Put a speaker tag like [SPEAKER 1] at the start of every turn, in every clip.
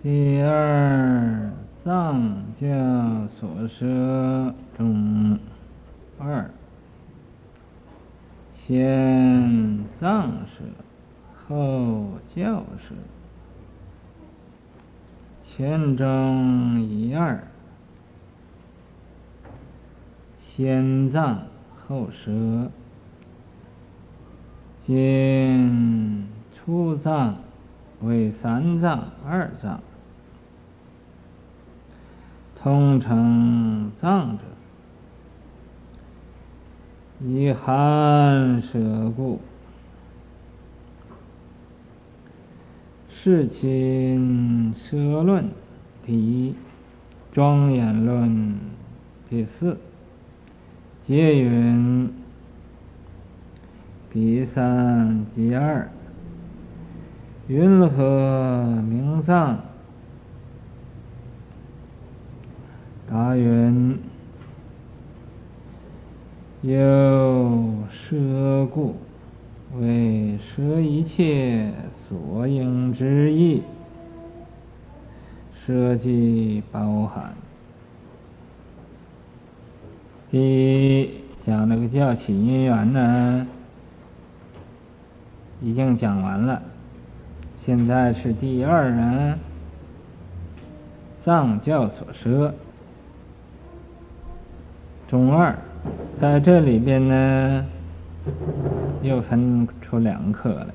[SPEAKER 1] 第二藏教所舍中二，先藏舍后教舍，前中一二，先藏后舍，今初藏为三藏二藏，通称藏者，以含舍故，世亲舍论第一，庄严论第四。皆云彼三即二，云何名藏？答云：有舍故，为舍一切所应之意，舍即包含。第一讲这个教起因缘呢，已经讲完了。现在是第二呢，藏教所舍中二，在这里边呢，又分出两课来，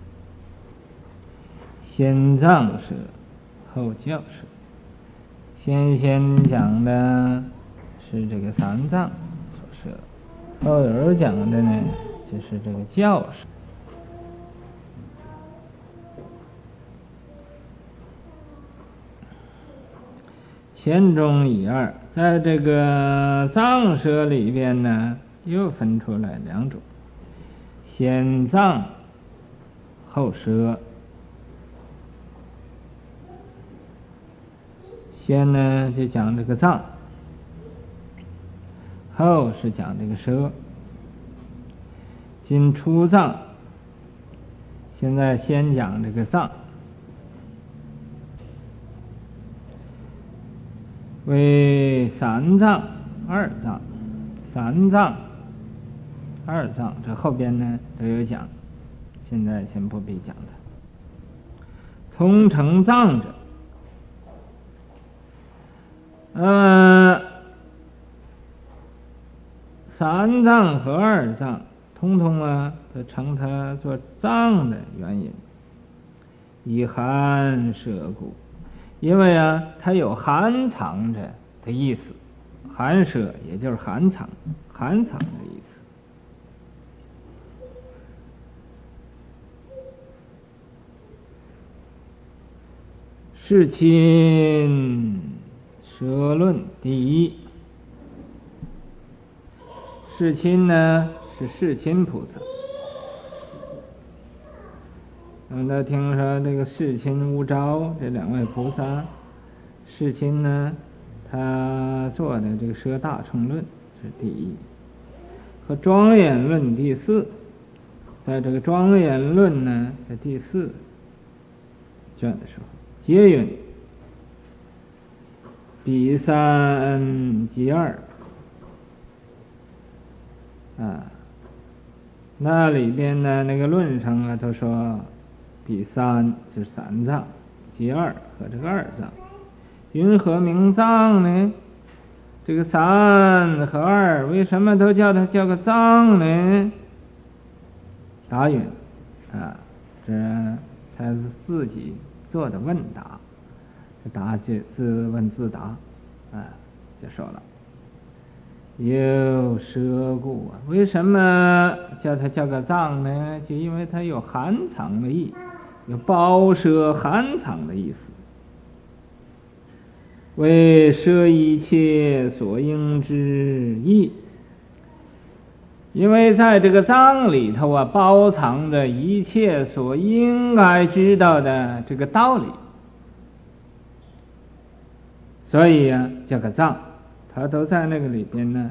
[SPEAKER 1] 先藏舍后教舍。先讲的是这个三藏所舍，后有讲的呢就是这个教舍。前中以二，在这个藏舍里边呢，又分出来两种，先藏后舍。先呢就讲这个藏，后是讲这个舍。今初藏，现在先讲这个藏，为三藏二藏，三藏二藏，这后边呢都有讲，现在先不必讲它。通称藏者，三藏和二藏通通都称它做藏的原因，以含舍故，因为它有含藏着的意思，含舍也就是含藏的意思。世亲舍论第一，世亲呢是世亲菩萨。我们都听说这个世亲无招这两位菩萨，世亲呢他做的这个舍大乘论是第一，和庄严论第四。在这个庄严论呢在第四卷的时候，皆云彼三即二，那里边呢那个论上都说彼三就是三藏，即二和这个二藏。云何名藏呢？这个三和二为什么都叫它叫个藏呢？答云这他是自己做的问答，自问自答就说了，有舍故为什么叫它叫个藏呢？就因为它有含藏的意，有包舍含藏的意思，为舍一切所应之意，因为在这个藏里头包藏着一切所应该知道的这个道理，所以叫个藏，它都在那个里边呢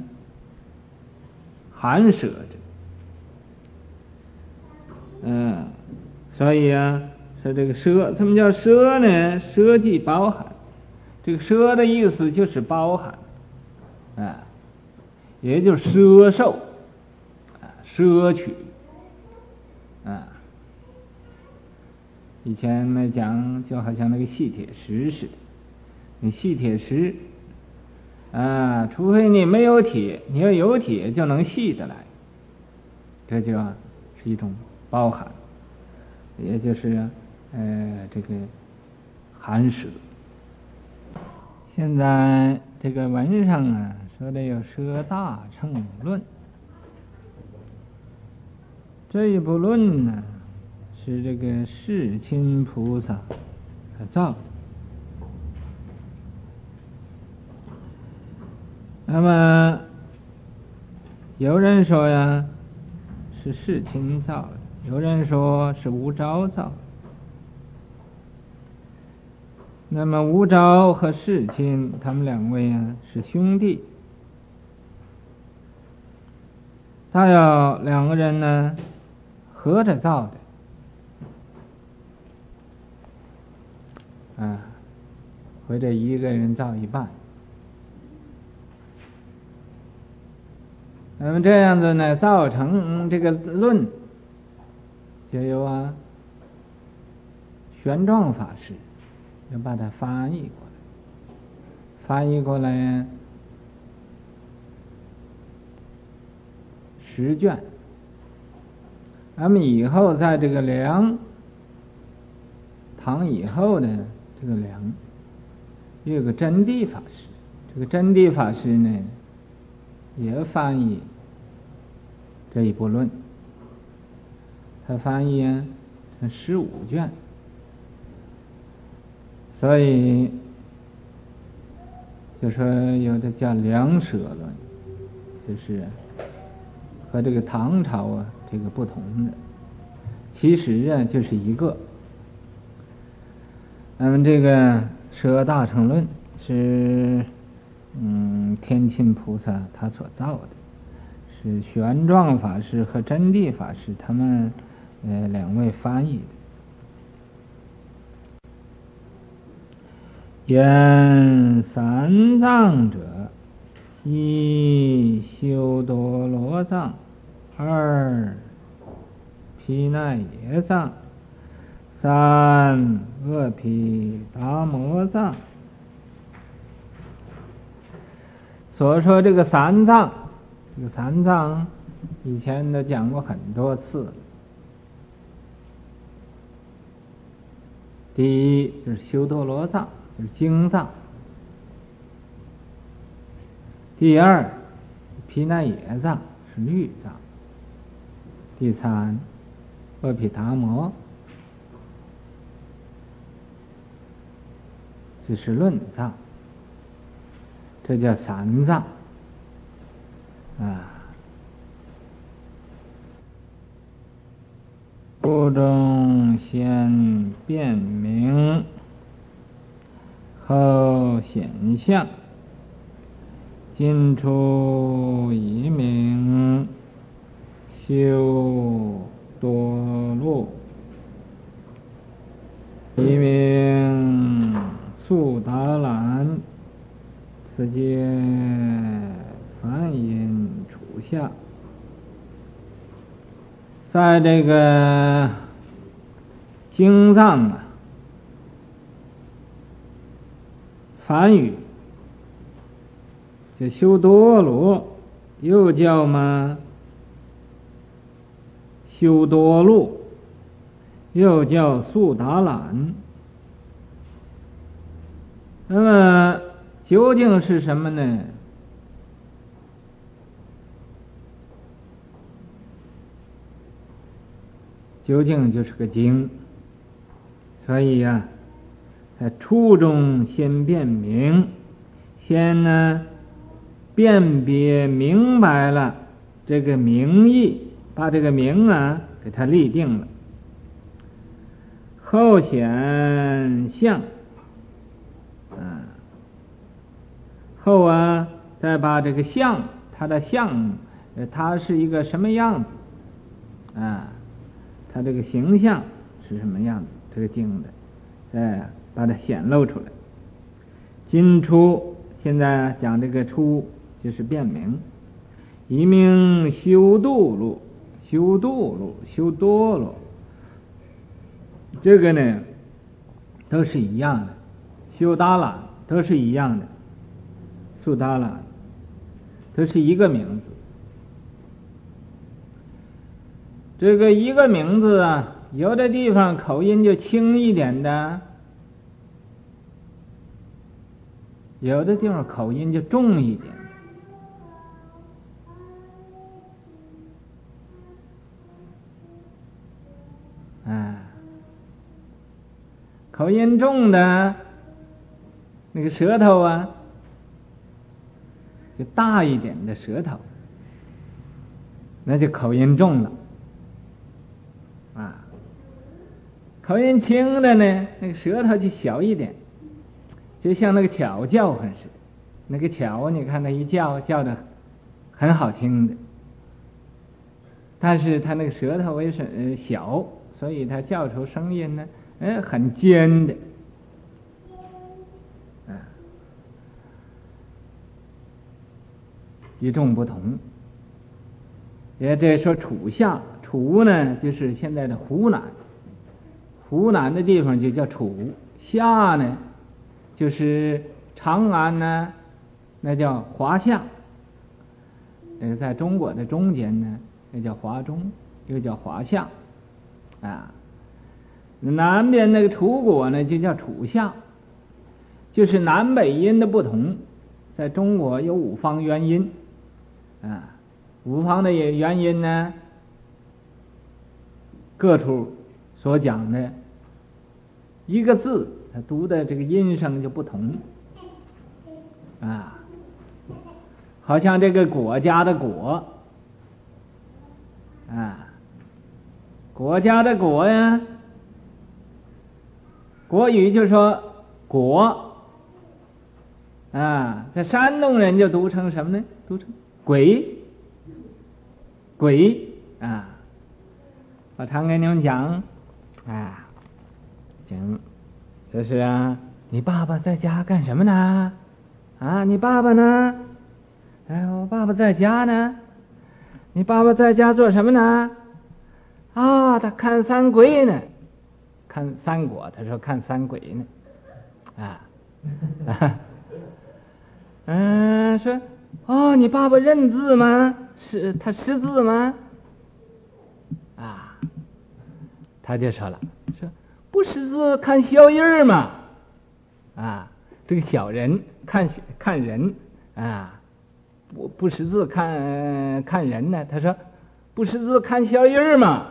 [SPEAKER 1] 含舍着。所以说这个奢，什么叫奢呢？奢即包含，这个奢的意思就是包含啊，也就是奢受啊，奢取啊。以前呢讲，就好像那个细铁石似的，你细铁石啊，除非你没有铁，你要有铁就能细得来，这就是一种包含，也就是这个含舍。现在这个文上啊说的有《奢大乘论》，这一部论呢是这个世亲菩萨造的。那么有人说呀是世亲造的，有人说是无招造的。那么无招和世亲他们两位啊是兄弟，他要两个人呢合着造的啊，或者一个人造一半。那么这样子呢造成这个论就由玄奘法师要把它翻译过来，翻译过来10卷。那么以后在这个梁唐以后的这个梁有个真谛法师，这个真谛法师呢也翻译这一部论，他翻译成15卷，所以就说有的叫梁舍论，就是和这个唐朝这个不同的，其实就是一个。那么这个舍大乘论是天亲菩萨他所造的，是玄奘法师和真谛法师他们两位翻译的。言三藏者，一修多罗藏，二毗奈耶藏，三阿毗达摩藏。所说这个三藏，这个三藏以前都讲过很多次了。第一就是修多罗藏，就是经藏；第二毗奈耶藏是律藏；第三阿毗达摩这是论藏，这叫三藏啊。部中先辨明，后显相，今出以明，修多路，以名速达兰，此皆梵音处下。在这个经藏梵语就修多罗，又叫修多路，又叫速达兰。那么究竟是什么呢？究竟就是个经，所以在初中先辨明，先辨别明白了这个名义，把这个名给它立定了，后显相，后再把这个相，它的相，它是一个什么样子它这个形象是什么样子， 这个经的，把它显露出来。今出，现在讲这个出就是辨明，一名修度路，修度路，修多罗，这个呢都是一样的，修达拉都是一样的，苏达拉都是一个名字。这个一个名字啊，有的地方口音就轻一点的，有的地方口音就重一点的。口音重的那个舌头啊，就大一点的舌头，那就口音重了。口音轻的呢，那个舌头就小一点，就像那个巧叫唤似的。那个巧，你看它一叫的很好听的，但是它那个舌头为是小，所以它叫出声音呢，很尖的。与众不同。也这说楚夏，楚呢就是现在的湖南，湖南的地方就叫楚。夏呢就是长安呢，那叫华夏。在中国的中间呢，那叫华中，又叫华夏。南边那个楚国呢就叫楚夏，就是南北音的不同。在中国有五方元音，五方的元音呢，各处所讲的一个字，它读的这个音声就不同。好像这个国家的国，国家的国呀，国语就说国，在山东人就读成什么呢？读成鬼，鬼。我常跟你们讲，行，这是你爸爸在家干什么呢？你爸爸呢？我爸爸在家呢。你爸爸在家做什么呢？他看三鬼呢，看三国。他说看三鬼呢。说你爸爸认字吗？他识字吗？他就说了，说不识字看小人嘛。这个小人看人不识字看人呢。他说不识字看小人嘛。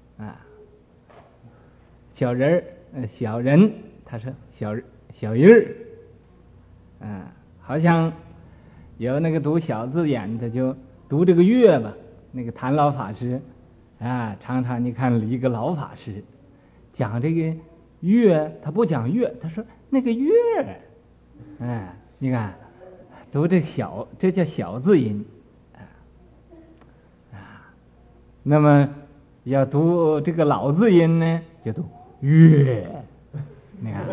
[SPEAKER 1] 小人小人，他说小人好像有那个读小字眼的就读这个月吧。那个谭老法师常常你看一个老法师讲这个月，他不讲月，他说那个月，你看读这小，这叫小字音。那么要读这个老字音呢，就读月。你看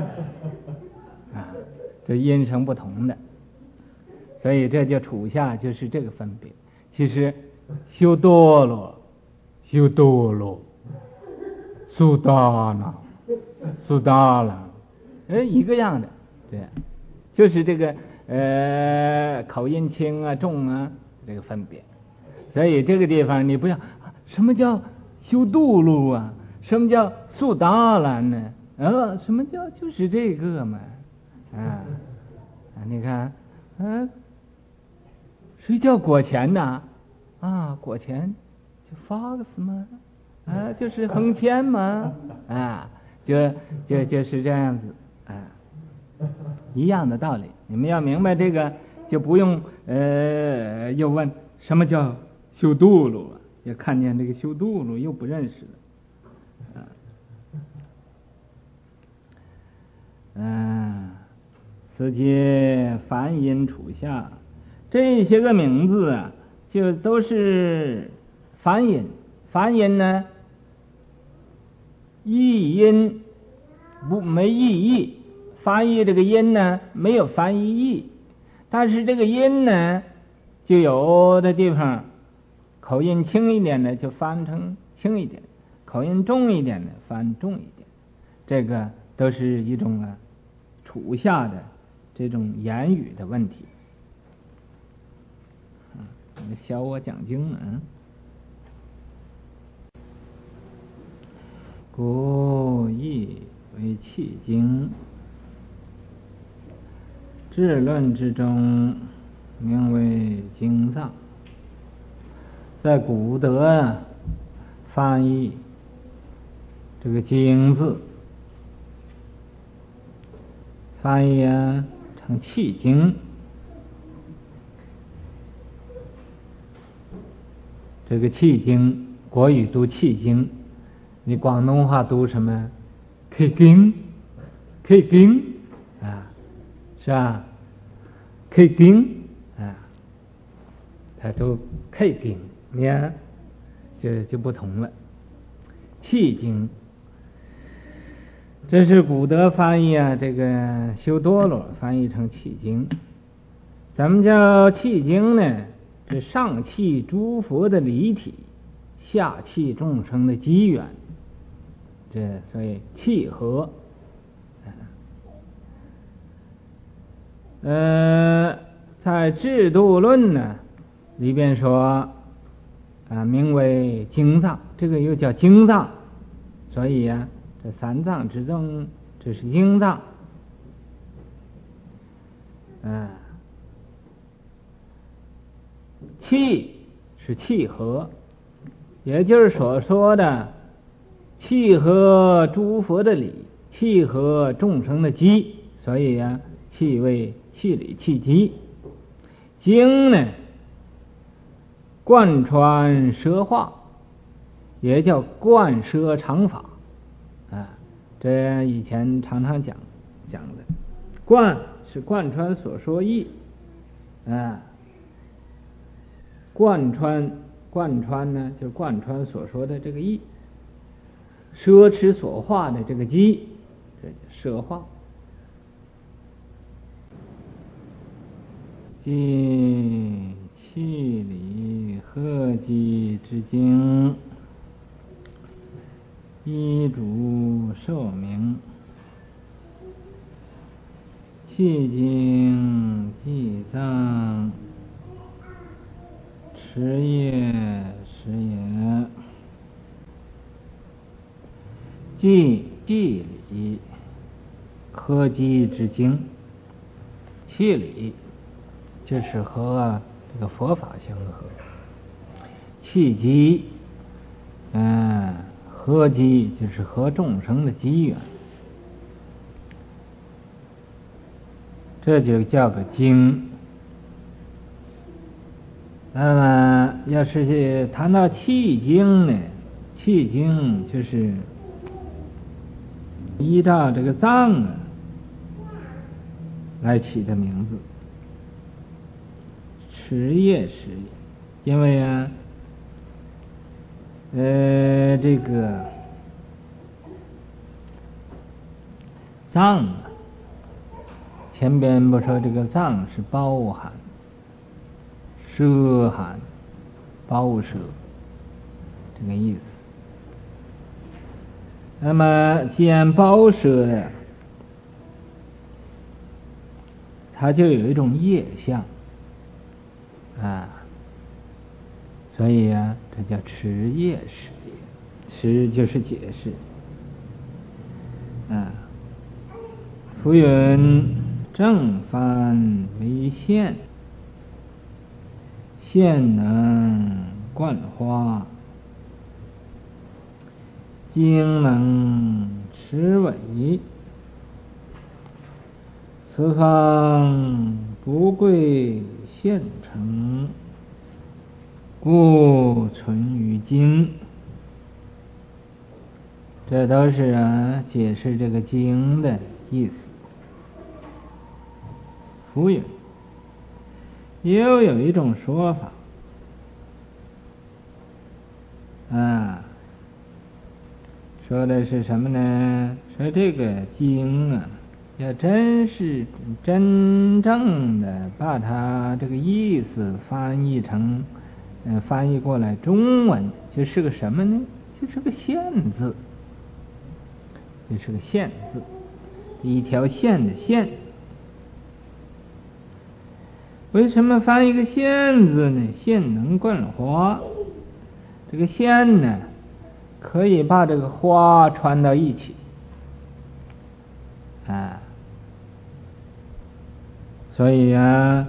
[SPEAKER 1] 这音声不同的，所以这就楚夏就是这个分别。其实修多罗，苏达拉，一个样的。对，就是这个口音轻重这个分别。所以这个地方你不要什么叫修度路什么叫苏达拉呢？什么叫就是这个嘛。你看谁叫果钱呢？果钱就Fox嘛，就是横钱嘛，就是这样子，一样的道理。你们要明白这个，就不用又问什么叫修度路也看见这个修度路又不认识了。此皆梵音楚夏，这些个名字就都是梵音。梵音呢，一音没意义，翻译这个音呢没有翻译意，但是这个音呢，就有的地方口音轻一点的就翻成轻一点，口音重一点的翻重一点，这个都是一种处下的这种言语的问题。小我讲经呢，故意为气经，治论之中名为经藏。在古德翻译这个经字，翻译成气经。这个气经，国语读气经，你广东话读什么？气经，气经是吧？气经他都气经，你看就不同了。气经，这是古德翻译这个修多罗翻译成气经。怎么叫气经呢？是上气诸佛的离体，下气众生的机缘，这所以气和。在制度论呢里边说名为经藏，这个又叫经藏，所以这三藏之中这是经藏。气是气和，也就是所说的气和诸佛的理，气和众生的机，所以气为气理气机。经呢贯穿摄化，也叫贯摄常法这以前常常讲的。贯是贯穿所说义贯穿呢就是贯穿所说的这个义，摄持所化的这个机，这叫摄化。即气理合机之经，依主受名。气经气藏，持业时也。即气理合机之经，气理就是和这个佛法相合，气机合机就是和众生的机缘，这就叫个经。那么要是谈到气经呢，气经就是依照这个藏来起的名字，持业时也。因为这个藏前边不说这个藏是包含摄含包摄这个意思。那么既然包摄它就有一种业相所以这叫持业时也。持就是解释夫云正翻为线，线能贯花，经能持尾，此方不贵现成，故存于经。这都是解释这个经的意思。夫云，又有一种说法说的是什么呢？说这个经啊，要真是真正的把它这个意思翻译成翻译过来中文，就是个什么呢？就是个线字，就是个线字，一条线的线。为什么翻一个线字呢？线能贯花，这个线呢可以把这个花串到一起啊，所以啊，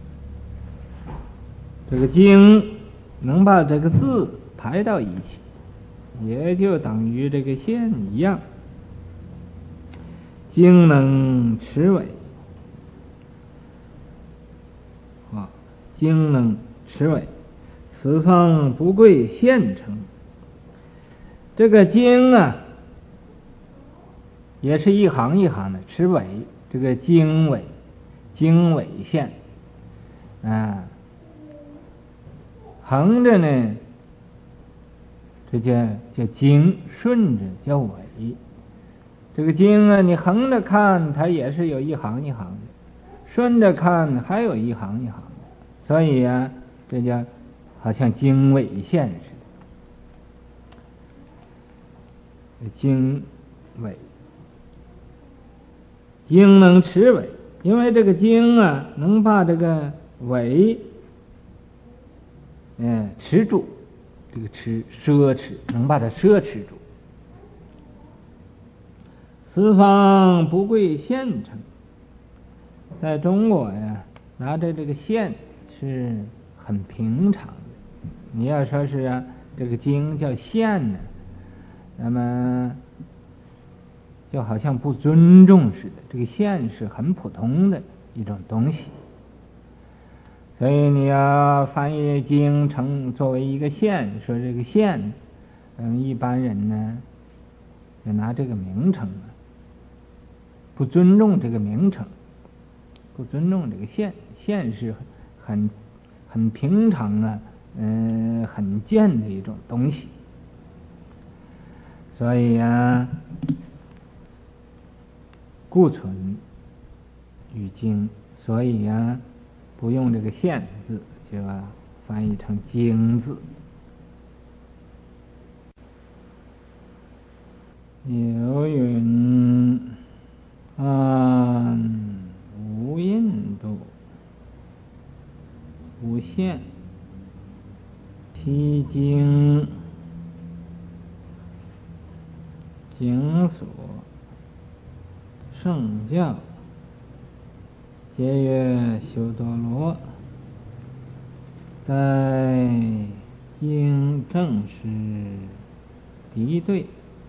[SPEAKER 1] 这个经能把这个字排到一起，也就等于这个线一样。经能持尾啊，经能持尾，此方不贵现成。这个经啊，也是一行一行的持尾，这个经尾，经尾线啊，横着呢，这叫经，顺着叫尾。这个经啊，你横着看它也是有一行一行的，顺着看还有一行一行的，所以啊，这叫好像经纬线似的。经纬，经能持尾，因为这个经啊能把这个尾持住，这个奢持能把它奢持住。四方不贵现成，在中国呀，拿着这个线是很平常的。你要说是啊，这个经叫线呢，那么就好像不尊重似的。这个线是很普通的一种东西，所以你要翻译经成作为一个线，说这个线，一般人呢就拿这个名称了。不尊重这个名称，不尊重这个线，线是很平常啊，很贱的一种东西。所以啊，故存于经，所以啊，不用这个线字，就翻译成经字。有云无印度无限披经经所圣教节约修多罗，在经正是敌对，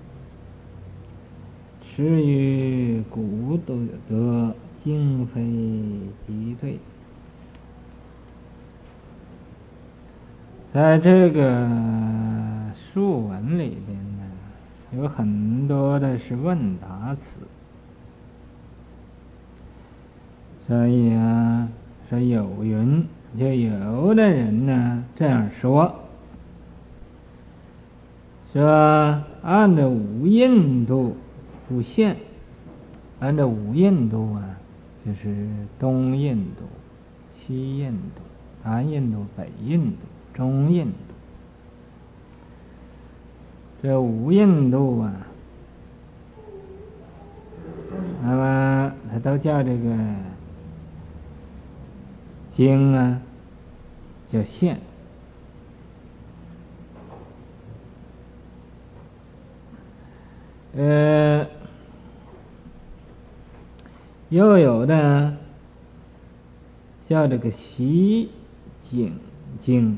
[SPEAKER 1] 持于古德经非敌对。在这个述文里边呢，有很多的是问答词，所以啊，说有云，就有的人呢这样说按照无印度不限，按照无印度啊，就是东印度、西印度、南印度、北印度、中印度。这五印度啊，那么它都叫这个经啊叫线。又有的叫这个习景经，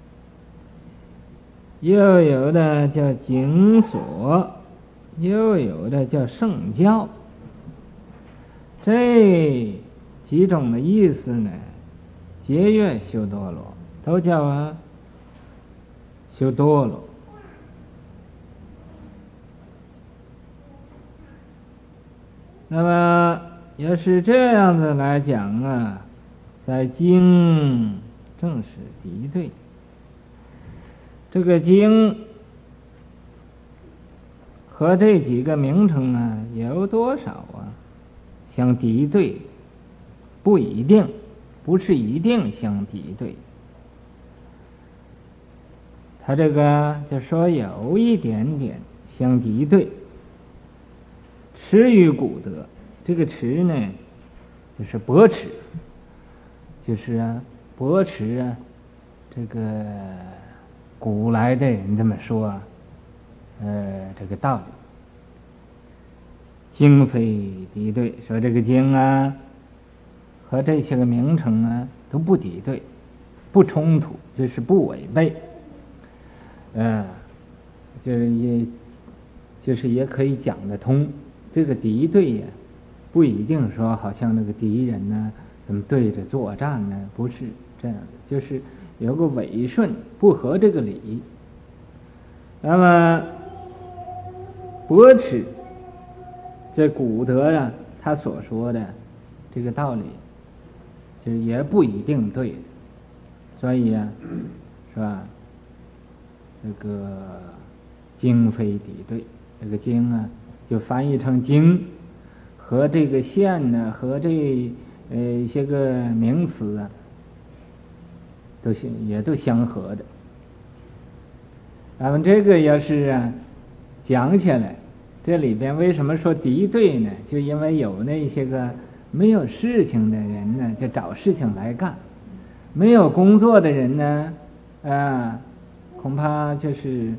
[SPEAKER 1] 又有的叫经所，又有的叫圣教。这几种的意思呢，节约修多罗，都叫修多罗。那么要是这样子来讲啊，在经正是敌对。这个经和这几个名称啊有多少啊相敌对，不一定，不是一定相敌对。他这个就说有一点点相敌对。持与古德，这个持呢就是驳持，就是驳持这个古来的人这么说这个道理。经非敌对，说这个经啊和这些个名称啊都不敌对，不冲突，就是不违背。就是也可以讲得通。这个敌对呀，不一定说好像那个敌人呢怎么对着作战呢，不是这样的，就是有个违顺，不合这个理。那么驳斥这古德啊他所说的这个道理，就是也不一定对的。所以啊，是吧？这个经非敌对，这个经啊就翻译成经，和这个现呢，和这一些个名词啊，也都相合的。咱们这个要是讲起来，这里边为什么说敌对呢？就因为有那些个没有事情的人呢，就找事情来干；没有工作的人呢，恐怕就是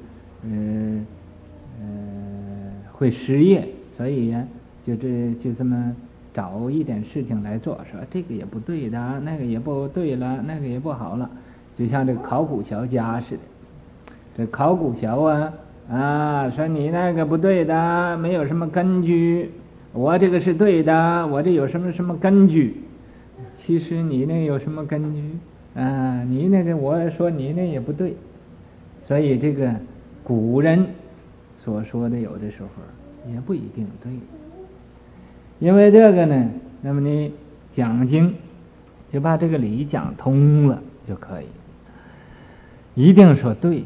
[SPEAKER 1] 会失业，所以呀，就这么找一点事情来做，说这个也不对的，那个也不对了，那个也不好了，就像这个考古学家似的。这考古学说你那个不对的，没有什么根据，我这个是对的，我这有什么什么根据？其实你那有什么根据你那个我说你那也不对。所以这个古人所说的有的时候也不一定对，因为这个呢，那么你讲经就把这个理讲通了就可以，一定说对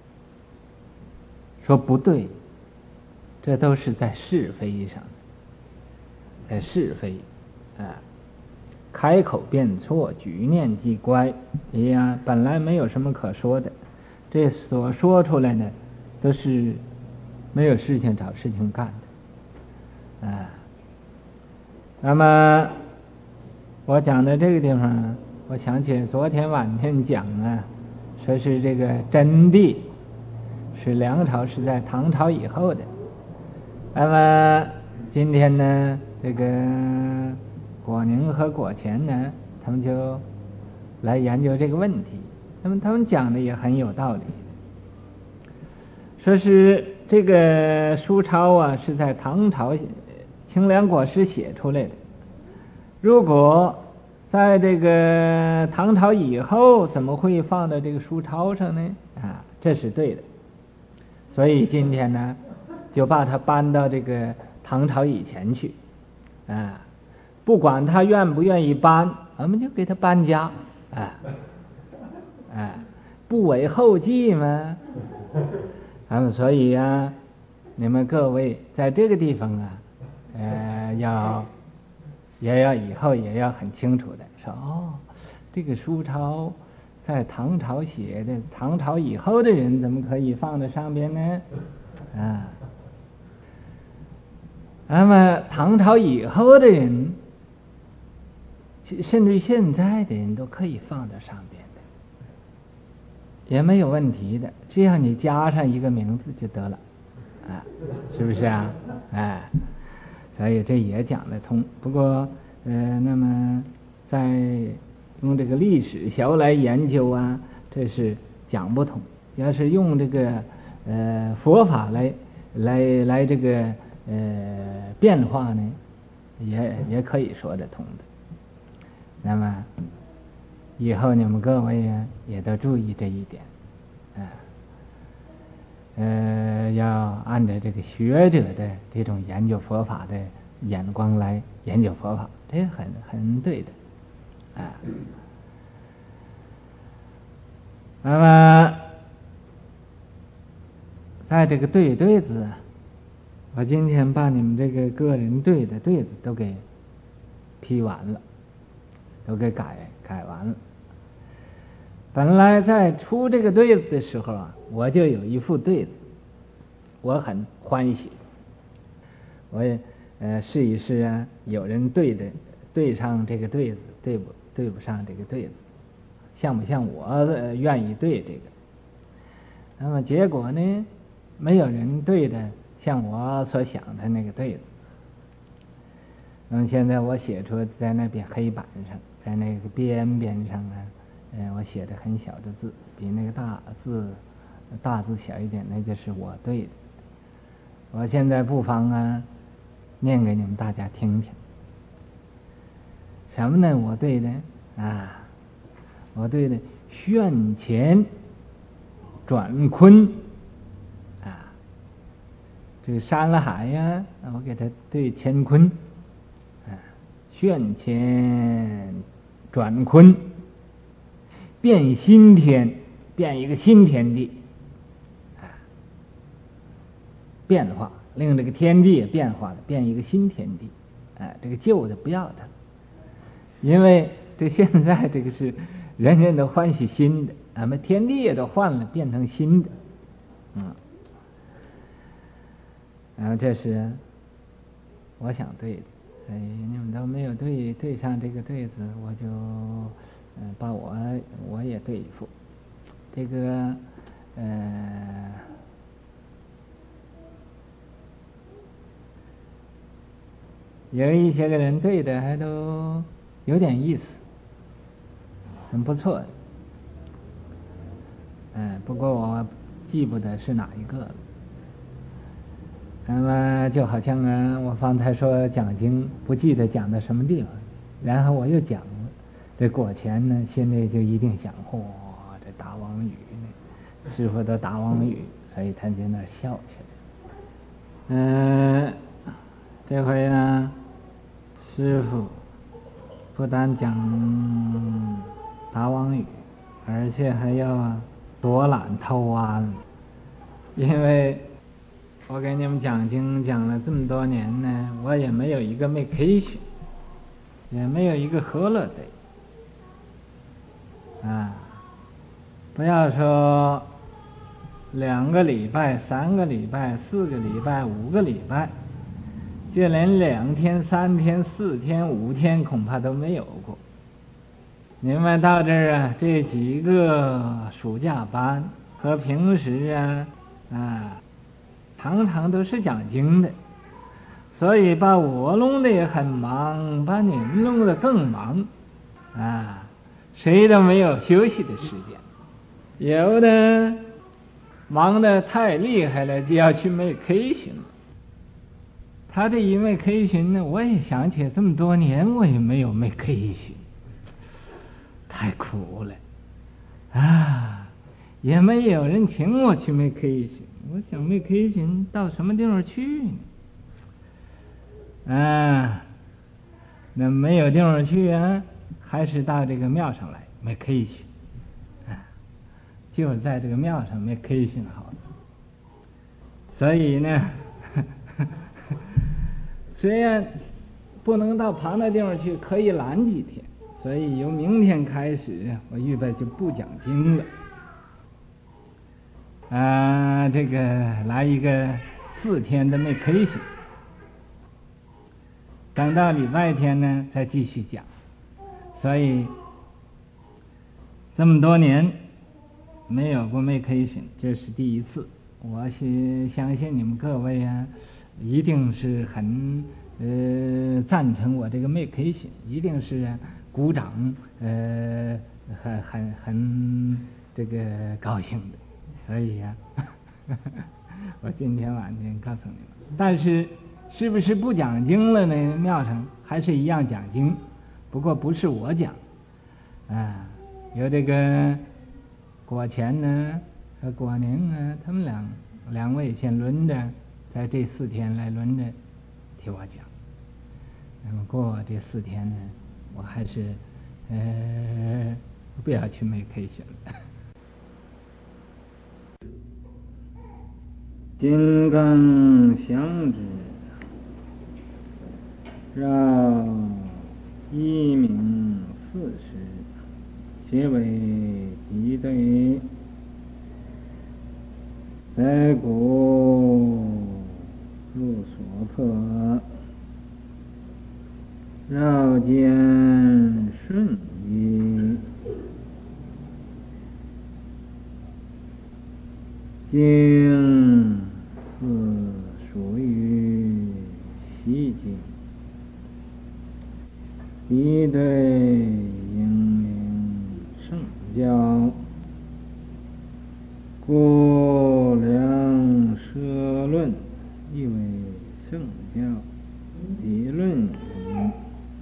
[SPEAKER 1] 说不对，这都是在是非上，在是非开口便错，举念即乖，本来没有什么可说的，这所说出来的都是没有事情找事情干的那么我讲的这个地方，我想起昨天晚上讲说是这个真谛是梁朝是在唐朝以后的。那么今天呢，这个果宁和果乾呢，他们就来研究这个问题。那么他们讲的也很有道理，说是这个书抄是在唐朝清凉国师写出来的。如果在这个唐朝以后，怎么会放到这个书抄上呢？这是对的。所以今天呢，就把它搬到这个唐朝以前去不管他愿不愿意搬，我们就给他搬家不为后继嘛。所以你们各位在这个地方也要以后也要很清楚的说这个书抄在唐朝写的，唐朝以后的人怎么可以放在上边呢？那么唐朝以后的人，甚至现在的人都可以放在上边的，也没有问题的。这样你加上一个名字就得了是不是所以这也讲得通。不过那么在用这个历史学来研究这是讲不通。要是用这个佛法来这个变化呢，也可以说得通的。那么以后你们各位也都注意这一点要按照这个学者的这种研究佛法的眼光来研究佛法，这是很对的那么在这个对字我今天把你们这个个人对的对子都给批完了，都给改完了。本来在出这个对子的时候啊，我就有一副对子，我很欢喜。我也试一试啊，有人对上这个对子，对不上这个对子，像不像我愿意对这个？那么结果呢，没有人对的像我所想的那个对子。那么现在我写出在那边黑板上，在那个边上啊，我写的很小的字，比那个大字小一点，那就是我对的。我现在不妨啊，念给你们大家听听。什么呢？我对的啊，我对的旋乾转坤啊，这个山了海呀，我给它对乾坤啊，旋乾转坤，变新天，变一个新天地啊，变化，令这个天地也变化了，变一个新天地啊，这个旧的不要它，因为这现在这个是人人都欢喜新的，俺们天地也都换了，变成新的，然后这是我想对的，所以你们都没有对上这个对子，我就把我也对一副。这个有一些个人对的还都有点意思，很不错的。不过我记不得是哪一个了。那么就好像我方才说讲经，不记得讲到什么地方，然后我又讲了。这果前呢，心里就一定想，这大王语呢，师傅的大王语，所以他在那儿笑起来。这回呢，师傅不但讲大王语，而且还要躲懒偷安，因为我给你们讲经讲了这么多年呢，我也没有一个没开学，也没有一个合了的啊！不要说2个礼拜、3个礼拜、4个礼拜、5个礼拜，就连2天、3天、4天、5天恐怕都没有过。你们到这儿啊，这几个暑假班和平时常常都是讲经的，所以把我弄得也很忙，把你们弄得更忙啊！谁都没有休息的时间，有的忙得太厉害了，就要去卖 K 巡了。他这一卖 K 巡呢，我也想起这么多年我也没有卖 K 巡，太苦了啊！也没有人请我去卖 K 巡，我想卖 K 巡到什么地方去呢？那没有地方去啊，还是到这个庙上来卖 K 巡就是在这个庙上卖 K 巡好了。所以呢虽然不能到旁的地方去，可以拦几天，所以由明天开始我预备就不讲经了这个来一个4天的没可以行，等到礼拜天呢再继续讲。所以这么多年没有过没可以行，这是第一次。我相信你们各位一定是很赞成我这个没可以行，一定是鼓掌很这个高兴的。所以我今天晚上告诉你们，但是是不是不讲经了呢？庙上还是一样讲经，不过不是我讲有这个果前呢和果宁他们两位先轮着在这4天来轮着替我讲。那么过这4天呢，我还是不要去没 K 选了。 金刚相之，绕一名40，皆为敌对。在古入所破，绕间顺矣。经是属于西经，敌对应名圣教，故良舍论亦为圣教理论也。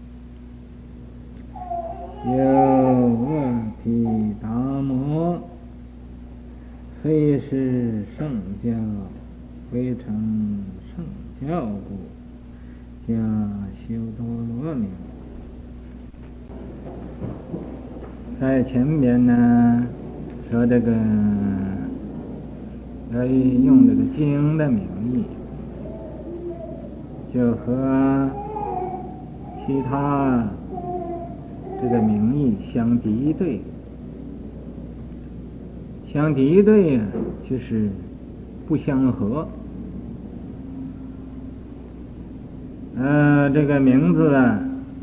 [SPEAKER 1] 有恶毗达摩，非是圣教，非成圣教故，加修多罗名。在前边呢说这个可以用这个经的名义，就和其他这个名义相敌对。相敌对啊，就是不相合。这个名字啊，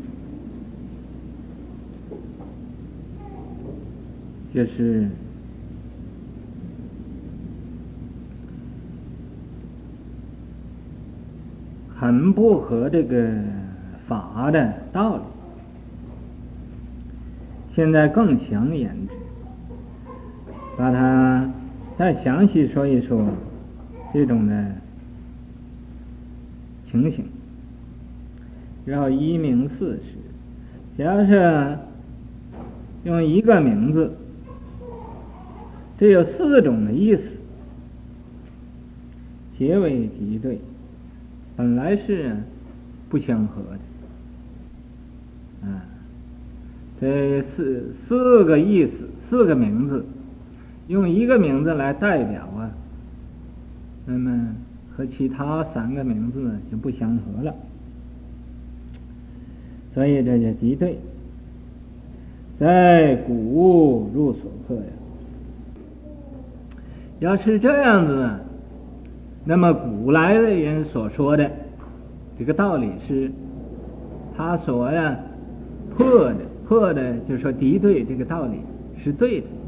[SPEAKER 1] 就是很不合这个法的道理。现在更详言之，把它再详细说一说这种的情形。绕一名40，假设用一个名字，这有4种的意思，皆为敌对，本来是不相合的。这四个意思，4个名字，用一个名字来代表啊，那么和其他3个名字就不相合了，所以这就敌对。在古入所破呀。要是这样子呢，那么古来的人所说的这个道理是他所破的，就是说敌对这个道理是对的。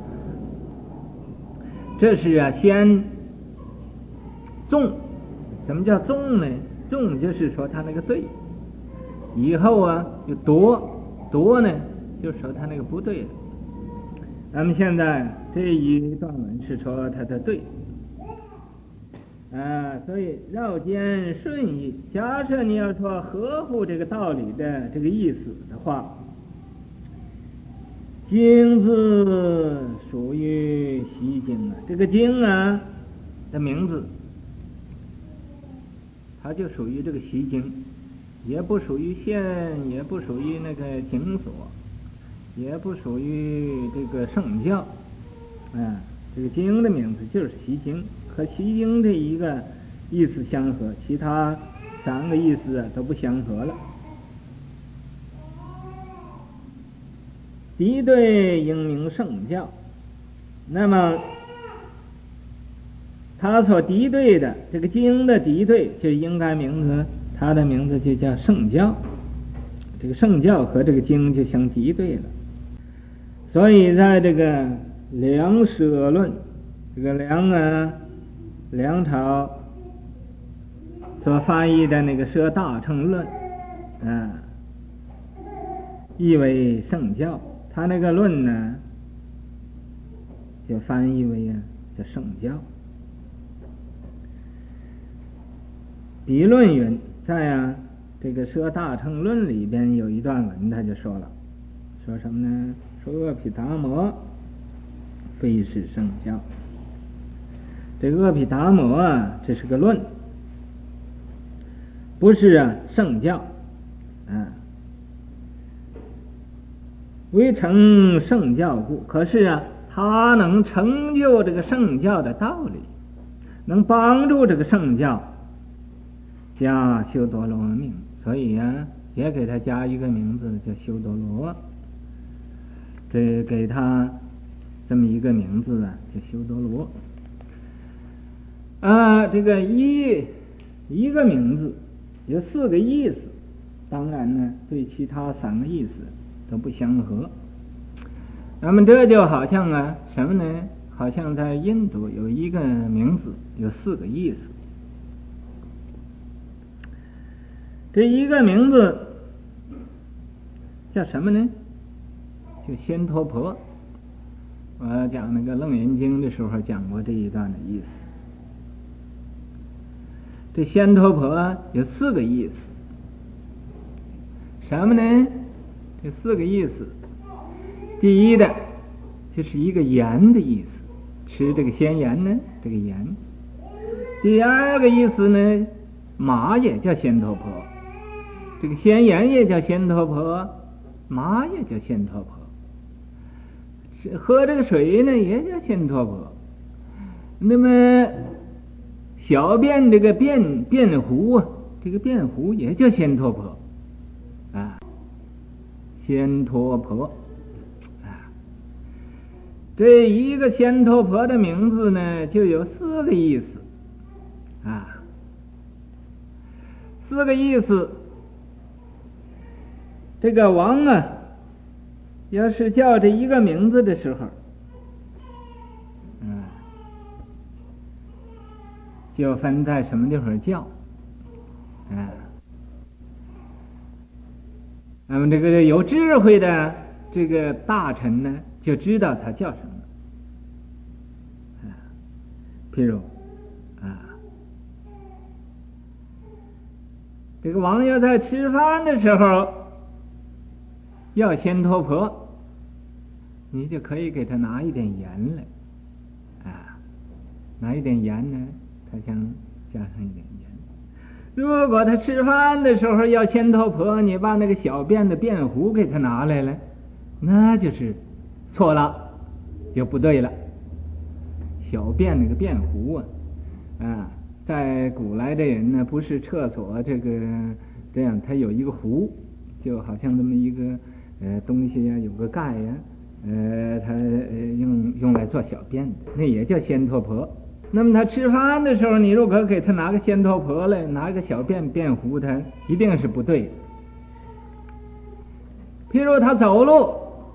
[SPEAKER 1] 这是先纵。什么叫纵呢？纵就是说他那个对，以后就夺呢，就说他那个不对了。咱们现在这一段文是说他的对，所以绕间顺义。假设你要说合乎这个道理的这个意思的话，经字属于西经这个经的名字，它就属于这个西经，也不属于县，也不属于那个经所，也不属于这个圣教。这个经的名字就是西经，和西经的一个意思相合，其他3个意思都不相合了。敌对应名圣教，那么他所敌对的这个经的敌对，就应该他的名字就叫圣教。这个圣教和这个经就相敌对了。所以在这个梁舍论，这个梁朝所翻译的那个舍大乘论，译为圣教。他那个论呢，就翻译为叫圣教。彼论云，在这个舍大乘论里边有一段文，他就说了，说什么呢？说阿毗达摩非是圣教。这个阿毗达摩这是个论，不是圣教。为成圣教故，可是他能成就这个圣教的道理， 能帮助这个圣教加修多罗命，所以也给他加一个名字叫修多罗，这给他这么一个名字叫修多罗。这个一个名字有4个意思，当然呢对其他3个意思都不相合。那么这就好像什么呢？好像在印度有一个名字有4个意思。这一个名字叫什么呢？就仙陀婆。我讲那个楞严经的时候讲过这一段的意思。这仙陀婆有4个意思，什么呢？这4个意思，第一的就是一个盐的意思，吃这个鲜盐呢，这个盐。第2个意思呢，马也叫仙陀婆，这个鲜盐也叫仙陀婆，马也叫仙陀婆，喝这个水呢也叫仙陀婆。那么小便这个便壶这个便壶也叫仙陀婆仙陀婆这一个仙陀婆的名字呢就有4个意思4个意思。这个王要是叫这一个名字的时候就分在什么地方叫那么这个有智慧的这个大臣呢就知道他叫什么譬如这个王要在吃饭的时候要仙陀婆，你就可以给他拿一点盐来拿一点盐呢，他想加上一点盐。如果他吃饭的时候要仙陀婆，你把那个小便的便壶给他拿来了，那就是错了，就不对了。小便那个便壶在古来的人呢，不是厕所这样，它有一个壶，就好像这么一个东西有个盖它用来做小便的，那也叫仙陀婆。那么他吃饭的时候，你如果给他拿个仙陀婆来，拿个小便壶，他一定是不对的。譬如他走路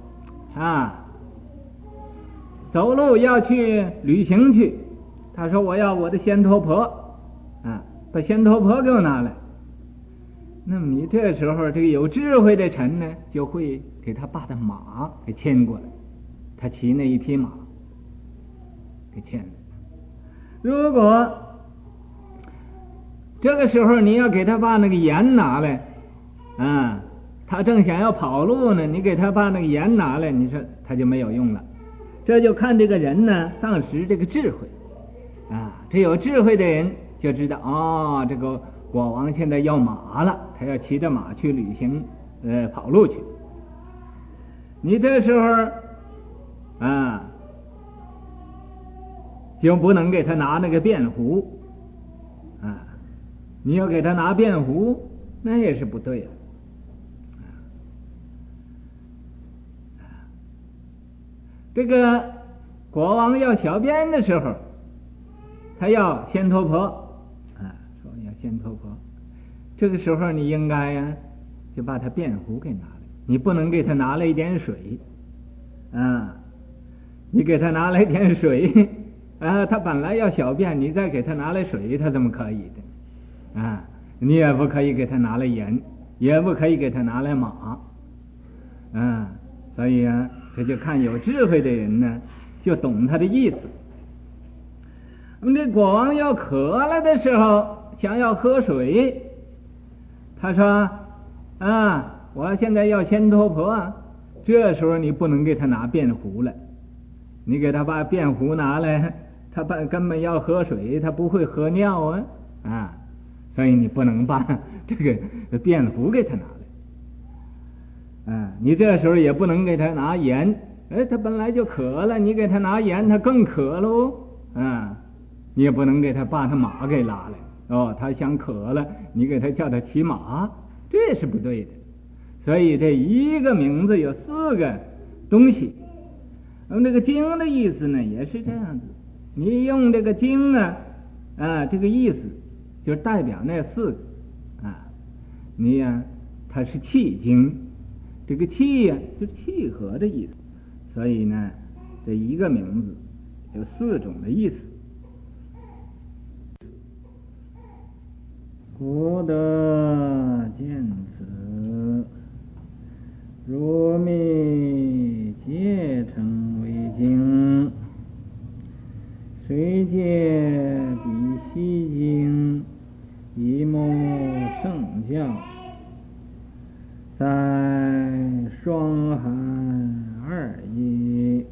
[SPEAKER 1] 走路要去旅行去，他说我要我的仙陀婆把仙陀婆给我拿来。那么你这时候这个有智慧的臣呢，就会给他把的马给牵过来，他骑那一匹马给牵来。如果这个时候你要给他把那个盐拿来他正想要跑路呢，你给他把那个盐拿来，你说他就没有用了。这就看这个人呢当时这个智慧这有智慧的人就知道这个国王现在要马了，他要骑着马去旅行跑路去。你这时候就不能给他拿那个便壶你要给他拿便壶，那也是不对的这个国王要小便的时候，他要仙陀婆说要仙陀婆，这个时候你应该就把他便壶给拿来，你不能给他拿来一点水你给他拿来一点水他本来要小便，你再给他拿来水，他怎么可以的你也不可以给他拿来盐，也不可以给他拿来马所以这就看有智慧的人呢就懂他的意思。那么这国王要渴了的时候，想要喝水，他说我现在要仙陀婆这时候你不能给他拿便壶来，你给他把便壶拿来，他根本要喝水，他不会喝尿所以你不能把这个便壶给他拿来你这时候也不能给他拿盐，他本来就渴了，你给他拿盐，他更渴喽
[SPEAKER 2] 你也不能给他把他马给拉来哦，他想渴了，你给他叫他骑马，这是不对的。所以这一个名字有4个东西。那么这个经的意思呢，也是这样子。你用这个经呢，这个意思就代表那4个你呀，它是契经，这个契呀，就是契合的意思。所以呢，这一个名字有4种的意思。
[SPEAKER 1] 古德见此，如密皆成为经，虽借比西经，以谋圣教，在双寒二义，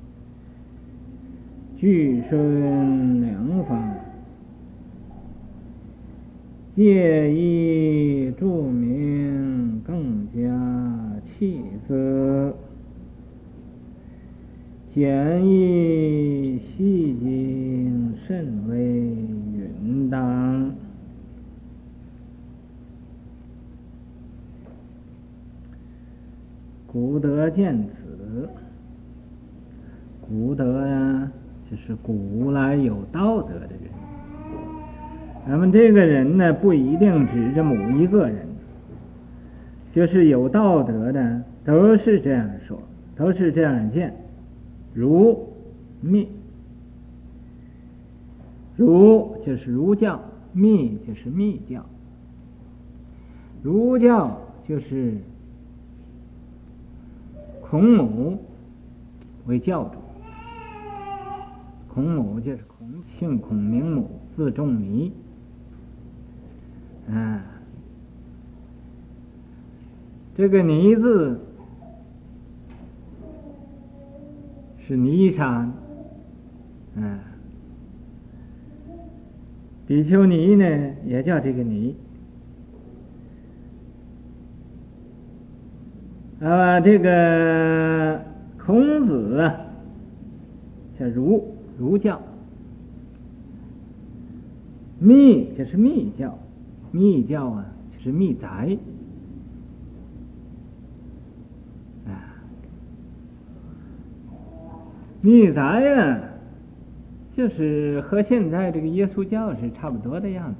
[SPEAKER 1] 俱顺良方，借以注明更加气色，简易细经甚为允当。古德见此，古德呀，就是古来有道德的人。那么这个人呢，不一定指着某一个人，就是有道德的都是这样说，都是这样见。儒密，儒就是儒教，密就是密教。儒教就是孔母为教主，孔母就是姓孔名母，字仲尼。这个尼字是尼山，比丘尼呢也叫这个尼。这个孔子叫儒教，密就是密教，密教就是密宅。密宅就是和现在这个耶稣教是差不多的样子，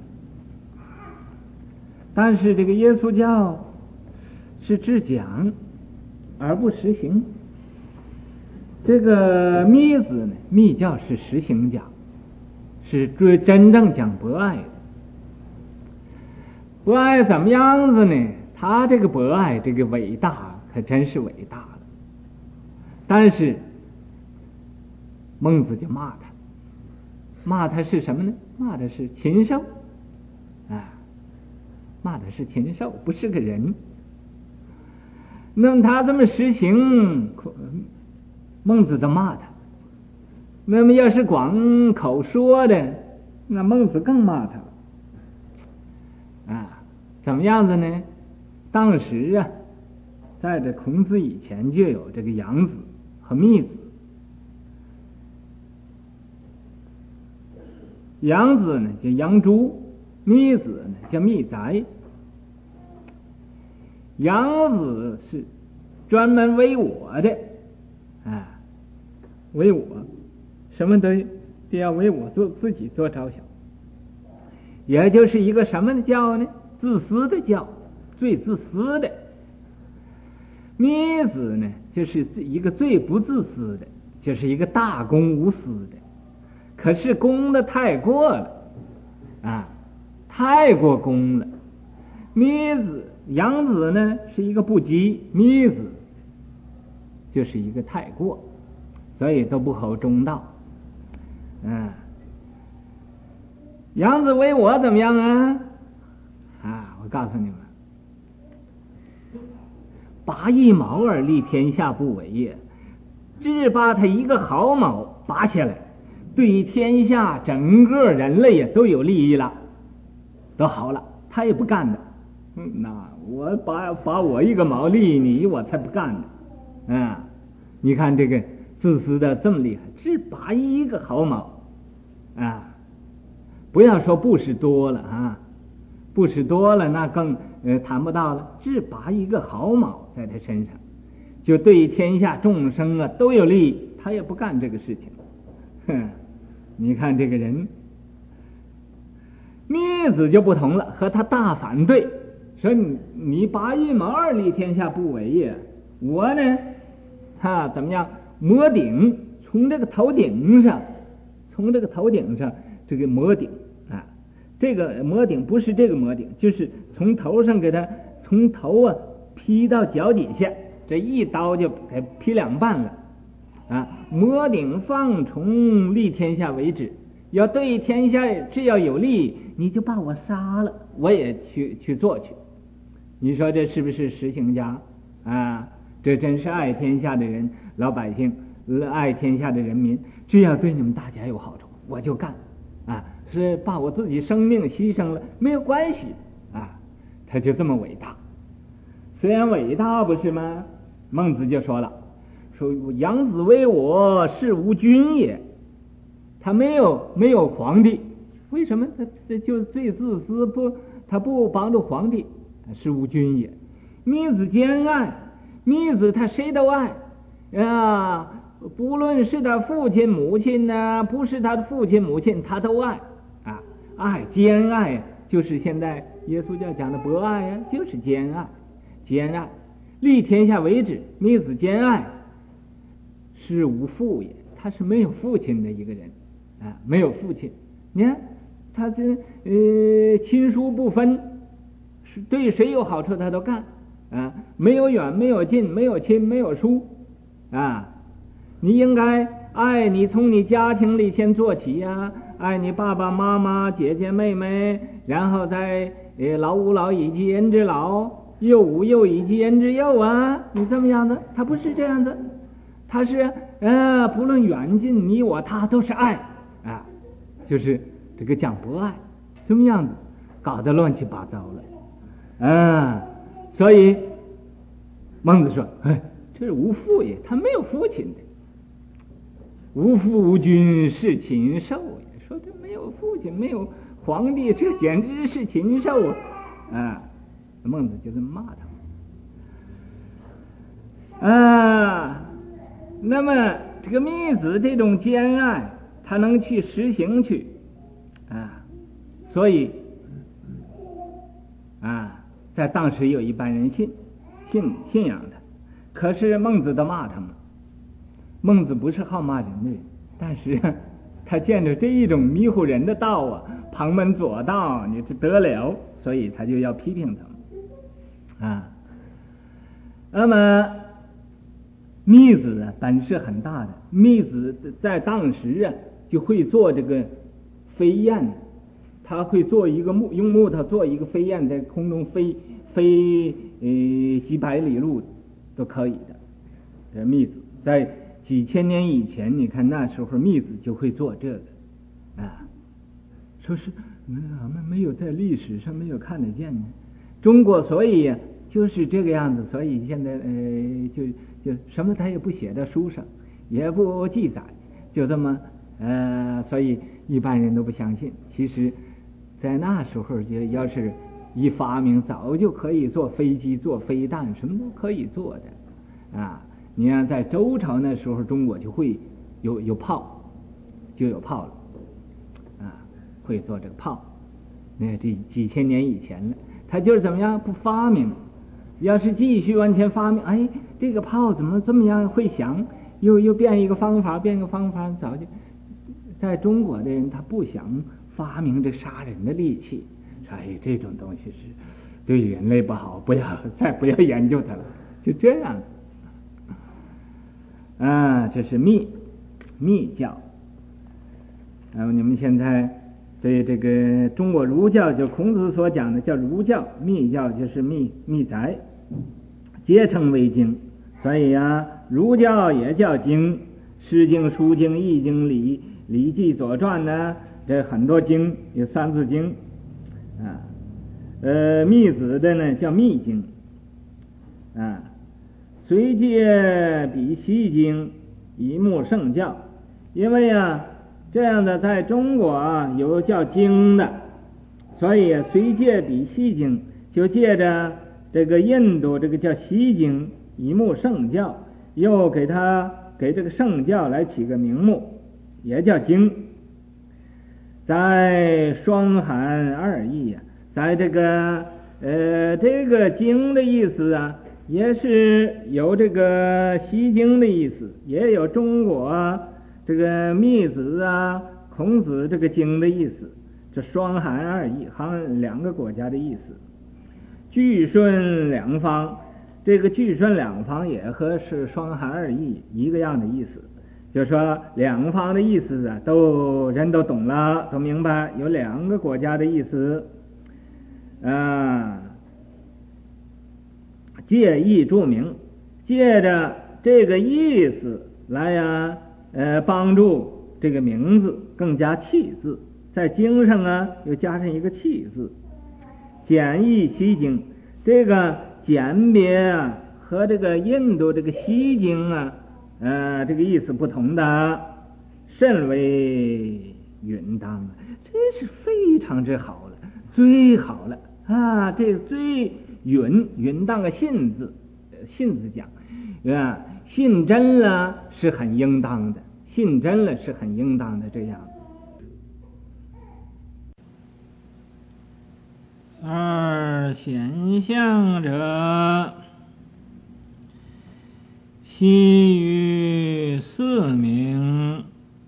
[SPEAKER 1] 但是这个耶稣教是只讲而不实行，这个密子呢，密教是实行讲，是真正讲博爱的。博爱怎么样子呢？他这个博爱这个伟大可真是伟大了，但是孟子就骂他是什么呢？骂的是禽兽，骂的是禽兽，不是个人。那么他这么实行，孟子就骂他。那么要是光口说的，那孟子更骂他。怎么样子呢？当时在这孔子以前就有这个杨子和密子。杨子呢叫杨朱，密子呢叫密宅。杨子是专门为我的，为我，什么都要为我自己做着想，也就是一个什么的教呢？自私的教，最自私的。密子呢，就是一个最不自私的，就是一个大公无私的。可是公的太过了，太过公了。杨子呢是一个不羁，密子就是一个太过，所以都不合中道。杨子为我怎么样我告诉你们，拔一毛而利天下不为也，只把他一个毫毛拔下来，对天下整个人类也都有利益了，都好了，他也不干的。那我拔我一个毛利你，我才不干的。你看这个自私的这么厉害，只拔一个毫毛
[SPEAKER 2] 不要说布施多了啊，布施多了那更谈不到了，只拔一个毫毛在他身上，就对天下众生啊都有利益，他也不干这个事情。哼，你看这个人，密子就不同了，和他大反对，说你拔一毛而利天下不为也，我呢怎么样磨顶，从这个头顶上这个磨顶啊，这个磨顶不是这个磨顶，就是从头上给他从头啊劈到脚底下，这一刀就给劈两半了啊！磨顶放从利天下为止，要对天下只要有利，你就把我杀了，我也去做去。你说这是不是实行家啊？这真是爱天下的人，老百姓爱天下的人民，只要对你们大家有好处，我就干啊！是把我自己生命牺牲了没有关系啊！他就这么伟大，虽然伟大不是吗？孟子就说了，说养子为我，是无君也。他没有皇帝，为什么他就最自私，他不帮助皇帝，是无君也。密子兼爱，密子他谁都爱啊，不论是他父亲母亲呢，不是他的父亲母亲，他都爱啊。爱兼爱就是现在耶稣教讲的博爱啊，就是兼爱。利天下为止，密子兼爱，是无父也，他是没有父亲的一个人啊，没有父亲。你看他这亲疏不分，是对谁有好处他都干啊，没有远没有近，没有亲没有疏啊。你应该爱你从你家庭里先做起呀，爱你爸爸妈妈姐姐妹妹，然后再老吾老以及人之老，幼吾幼以及人之幼啊。你这么样子，他不是这样子，他是不论远近你我他都是爱啊，就是这个讲博爱，这么样子搞得乱七八糟了啊。所以孟子说这是无父也，他没有父亲的，无父无君是禽兽也，说这没有父亲没有皇帝，这简直是禽兽啊！孟子就这么骂他啊。那么这个密子这种兼爱，他能去实行去啊，所以在当时有一般人信仰他，可是孟子都骂他们。孟子不是好骂人的人，但是他见着这一种迷糊人的道啊，旁门左道，你这得了，所以他就要批评他们啊。那么密子本事很大的，密子在当时就会做这个飞燕，他会做一个用木头做一个飞燕，在空中飞几百里路都可以的。这密子在几千年以前，你看那时候密子就会做这个啊，说是俺们没有在历史上没有看得见呢。中国所以就是这个样子，所以现在就什么他也不写在书上，也不记载，就这么所以一般人都不相信。其实在那时候就要是一发明，早就可以做飞机做飞弹，什么都可以做的啊。你看在周朝那时候，中国就会有炮，就有炮了啊，会做这个炮。那这几千年以前了，他就是怎么样不发明，要是继续往前发明，这个炮怎么这么样会响，又变一个方法，早就在中国的人他不想发明这杀人的利器，这种东西是对人类不好，再不要研究它了，就这样这是密教。那么你们现在对这个中国儒教，就孔子所讲的叫儒教，密教就是密宅，皆称为经。所以儒教也叫经，诗经、书经、易经、礼记、左传呢，这很多经，有三字经密子的呢叫密经随借比西经，以目圣教。因为
[SPEAKER 1] 这样的在中国有叫经的，所以虽借比西经，就借着这个印度这个叫西经以目圣教，又给这个圣教来起个名目，也叫经。在双含二义在这个经的意思也是有这个西经的意思，也有中国这个密子孔子这个经的意思，这双含二义，含两个国家的意思。据顺两方，这个据顺两方也和是双含二义一个样的意思，就是说两方的意思人都懂了，都明白有两个国家的意思借意注明，借着这个意思来帮助这个名字更加气字，在经上又加上一个气字。简易西经，这个简别和这个印度这个西经这个意思不同的，甚为允当，这是非常之好了，最好了这最允当个信字讲信真了是很应当的，信真了是很应当的。这样二显象者，悉于四名，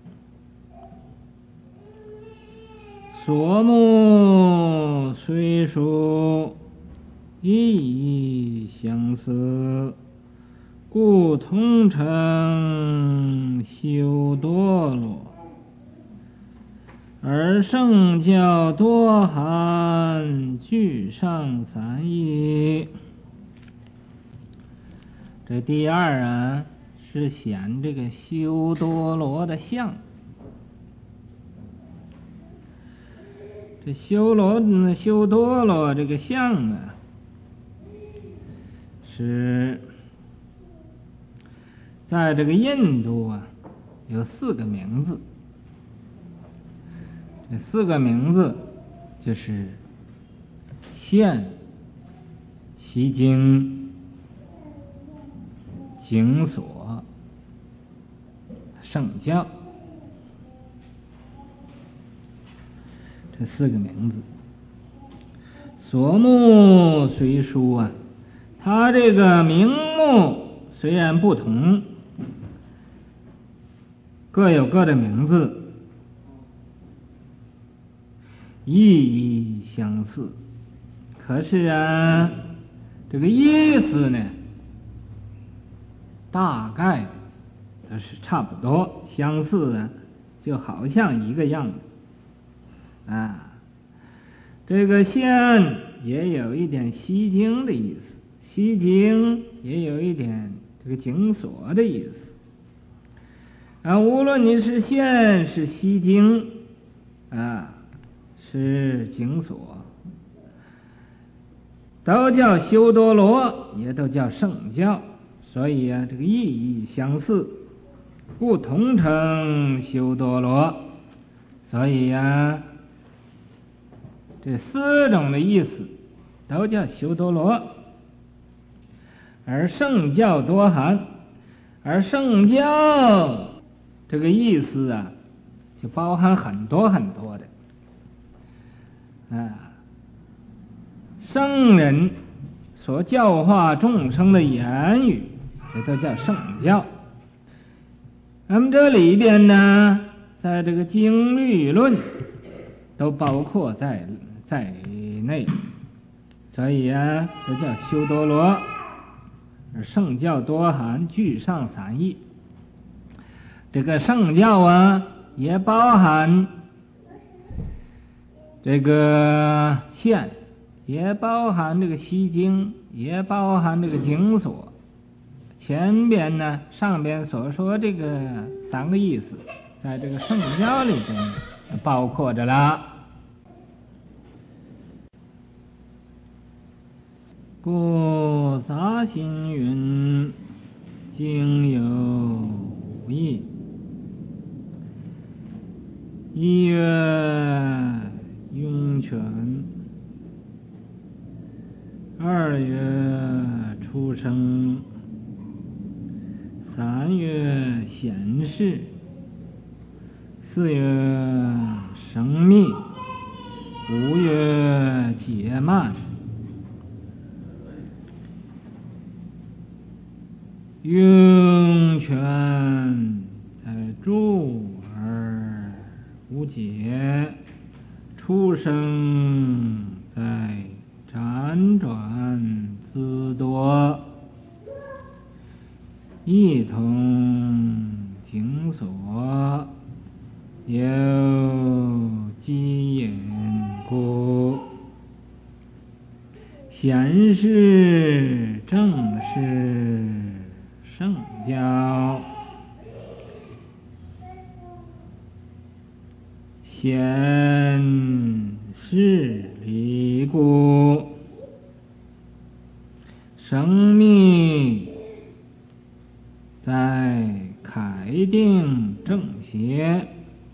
[SPEAKER 1] 所目虽殊，意义相似，故同称修多罗。而圣教多含，具上三义。这第二是显这个修多罗的相。这修多罗这个相是在这个印度有4个名字。这4个名字就是现、西经、经所、圣教，这4个名字。所目虽殊它这个名目虽然不同，各有各的名字，意义相似，可是这个意思呢，大概都是差不多，相似就好像一个样子这个现也有一点西经的意思，西经也有一点这个经所的意思无论你是现是西经是经所，都叫修多罗，也都叫圣教，所以这个意义相似，故同称修多罗。所以这4种的意思都叫修多罗。而圣教多含，而圣教这个意思就包含很多很多的圣人所教化众生的言语，这都叫圣教。那么这里边在这个经律论都包括在内，所以这叫修多罗。而圣教多含，具上三义。这个圣教也包含这个现，也包含这个西经，也包含这个经所。前边上边所说这个3个意思，在这个圣教里边包括着了。故杂行云，经有义， 通，三月显示，四月生密，五月解慢，涌泉在注而无解，出生在辗转自多，一同经所，有机引故，显示正是圣教，显示离故，生密在楷定正邪，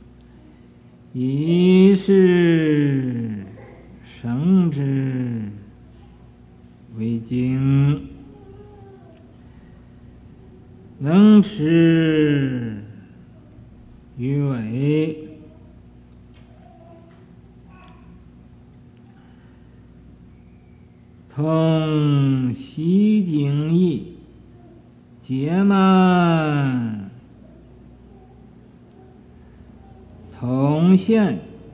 [SPEAKER 1] 以是生之为经，能持于为，同西经义，解慢，同现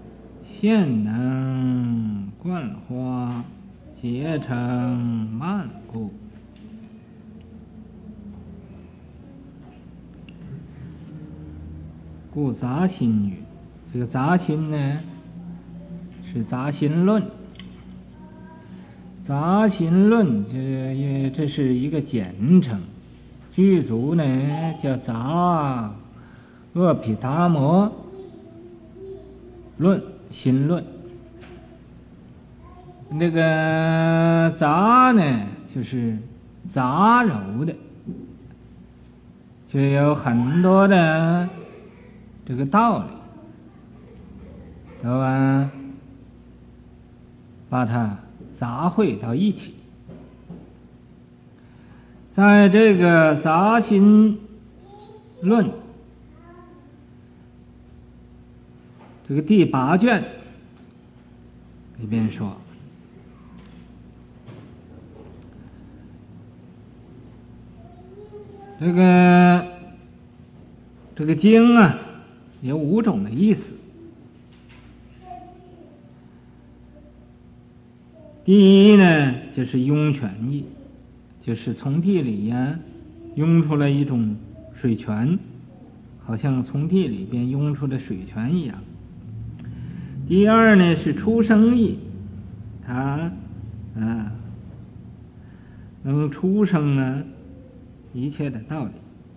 [SPEAKER 1] 能贯花，结成慢故。故杂心语，这个杂心呢是杂心论，杂心论这是一个简称，剧组呢叫杂阿毗达摩论心论。那个杂呢就是杂糅的，就有很多的这个道理，对吧？把它杂汇到一起。在这个杂心论这个第8卷里边说，这个经啊有5种的意思。第一呢就是涌泉意，就是从地里涌出来一种水泉，好像从地里边涌出的水泉一样。第二呢是出生意，它能出生一切的道理。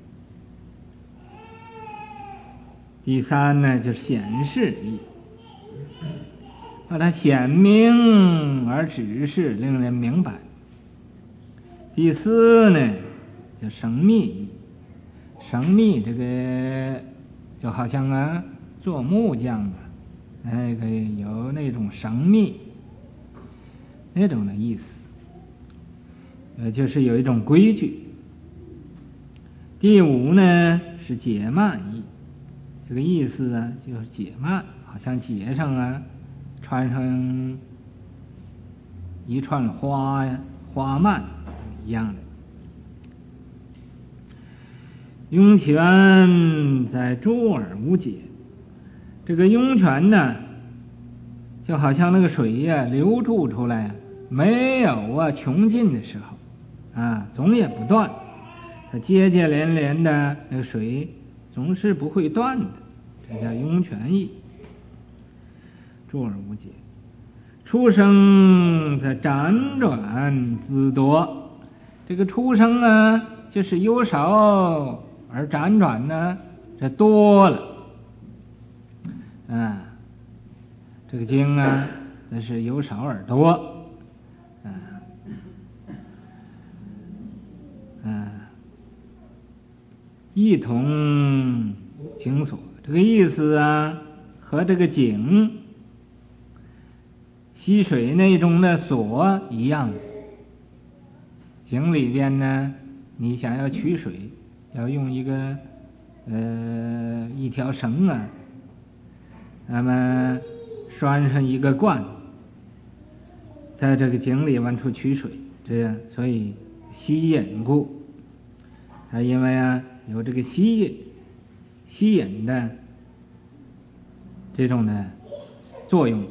[SPEAKER 1] 第三呢就是显示意，把它显明而指示，令人明白。第四呢叫生密意，生密这个就好像做木匠有那种生密那种的意思，就是有一种规矩。第5呢是解慢意，这个意思就是解慢，好像结上穿上一串花蔓一样的。涌泉在注而无解，这个涌泉呢就好像那个水流注出来没有穷尽的时候总也不断，它接接连连的那个水总是不会断的，这叫涌泉意。注而无解，出生在辗转自多，这个出生就是由少而辗转这多了这个经那是由少而多一同经所，这个意思和这个井溪水那种的所一样， 井里边呢，你想要取水，要用一条绳啊，那么拴上一个罐，在这个井里往出取水，这样，所以吸引故，它因为有这个吸引的这种的作用。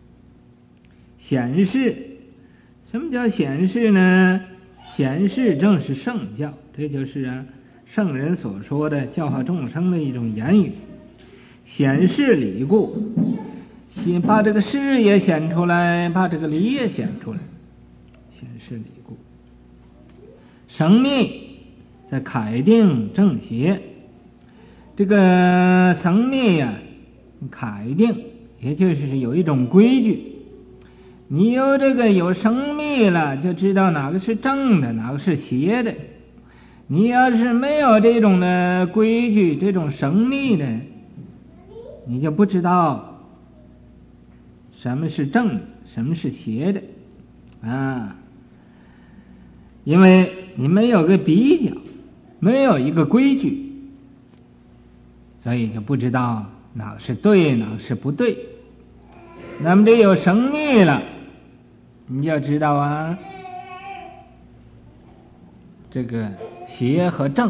[SPEAKER 1] 显示，什么叫显示呢？显示正是圣教，这就是圣人所说的教化众生的一种言语。显示理故，把这个事也显出来，把这个理也显出来。显示理故，生密在楷定正邪。这个生密楷定，也就是有一种规矩。你有生密了，就知道哪个是正的，哪个是邪的。你要是没有这种的规矩，这种生密的，你就不知道什么是正的，什么是邪的因为你没有个比较，没有一个规矩，所以就不知道哪个是对，哪个是不对。那么这有生密了，你就知道这个邪和正，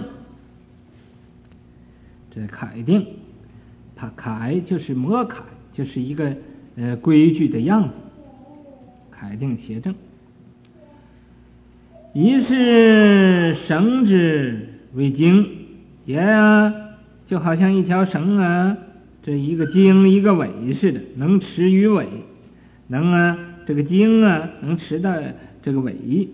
[SPEAKER 1] 这楷定，它楷就是模楷，就是一个规矩的样子，楷定邪正。一是绳之为经，也就好像一条绳这一个经一个尾似的，能持于尾，能这个经能持到这个尾，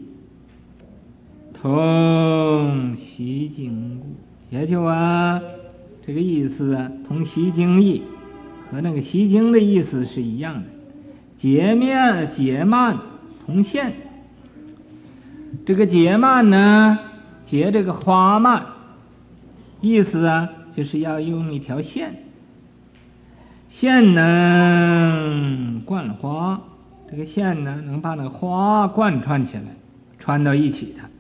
[SPEAKER 1] 同习经故，也就这个意思同习经义，和那个习经的意思是一样的。解慢同线，这个解慢呢，解这个花蔓，意思就是要用一条线，线能贯花，这个线呢能把那个花贯穿起来，穿到一起的。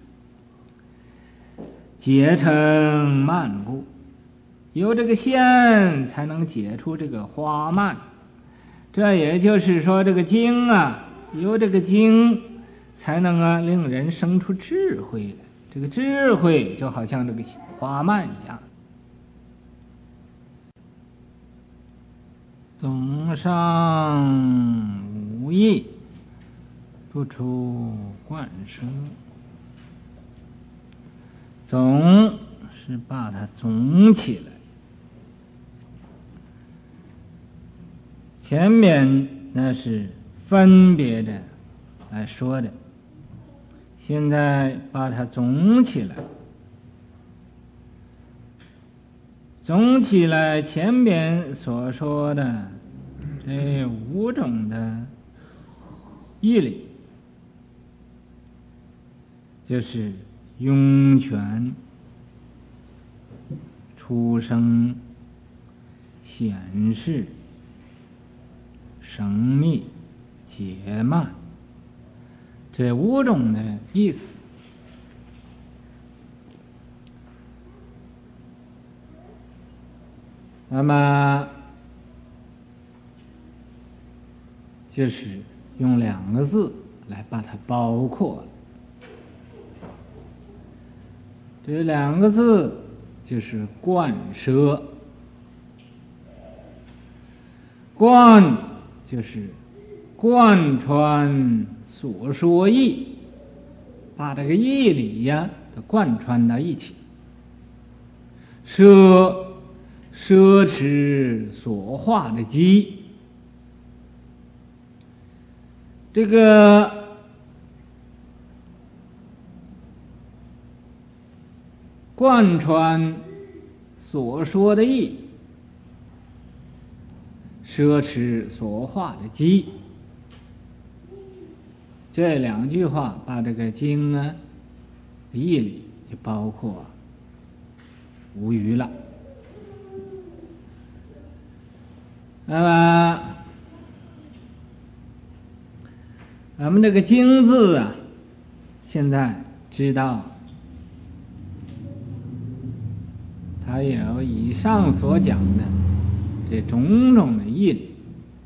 [SPEAKER 1] 结成蔓故，有这个线才能解出这个花蔓。这也就是说，这个经有这个经才能令人生出智慧来。这个智慧就好像这个花蔓一样。总上无益，不出贯奢。总是把它总起来。前面那是分别的来说的，现在把它总起来。总起来，前面所说的这5种的义理，就是涌泉、出生、显示、生密、解慢，这5种的意思。那么就是用2个字来把它包括，这2个字就是贯奢。贯就是贯穿所说义，把这个义理都贯穿到一起。奢持所化的机，这个贯穿所说的义，奢持所化的机，这2句话把这个经义理就包括无余了。那么咱们这个经字现在知道他有以上所讲的这种种的义理。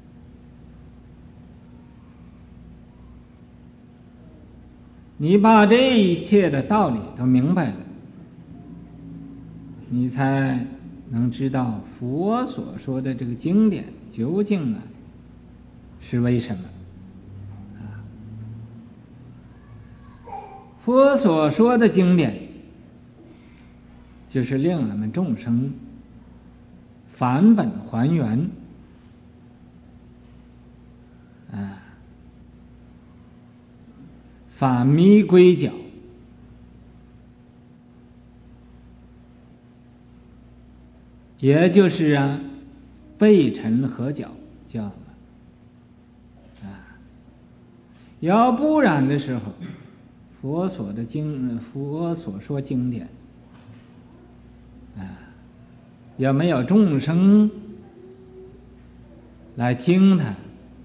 [SPEAKER 1] 你把这一切的道理都明白了，你才能知道佛所说的这个经典究竟是为什么。佛所说的经典就是令我们众生返本还原，返迷归角，也就是背尘合角，叫要不然的时候，佛所说经典要没有众生来听它，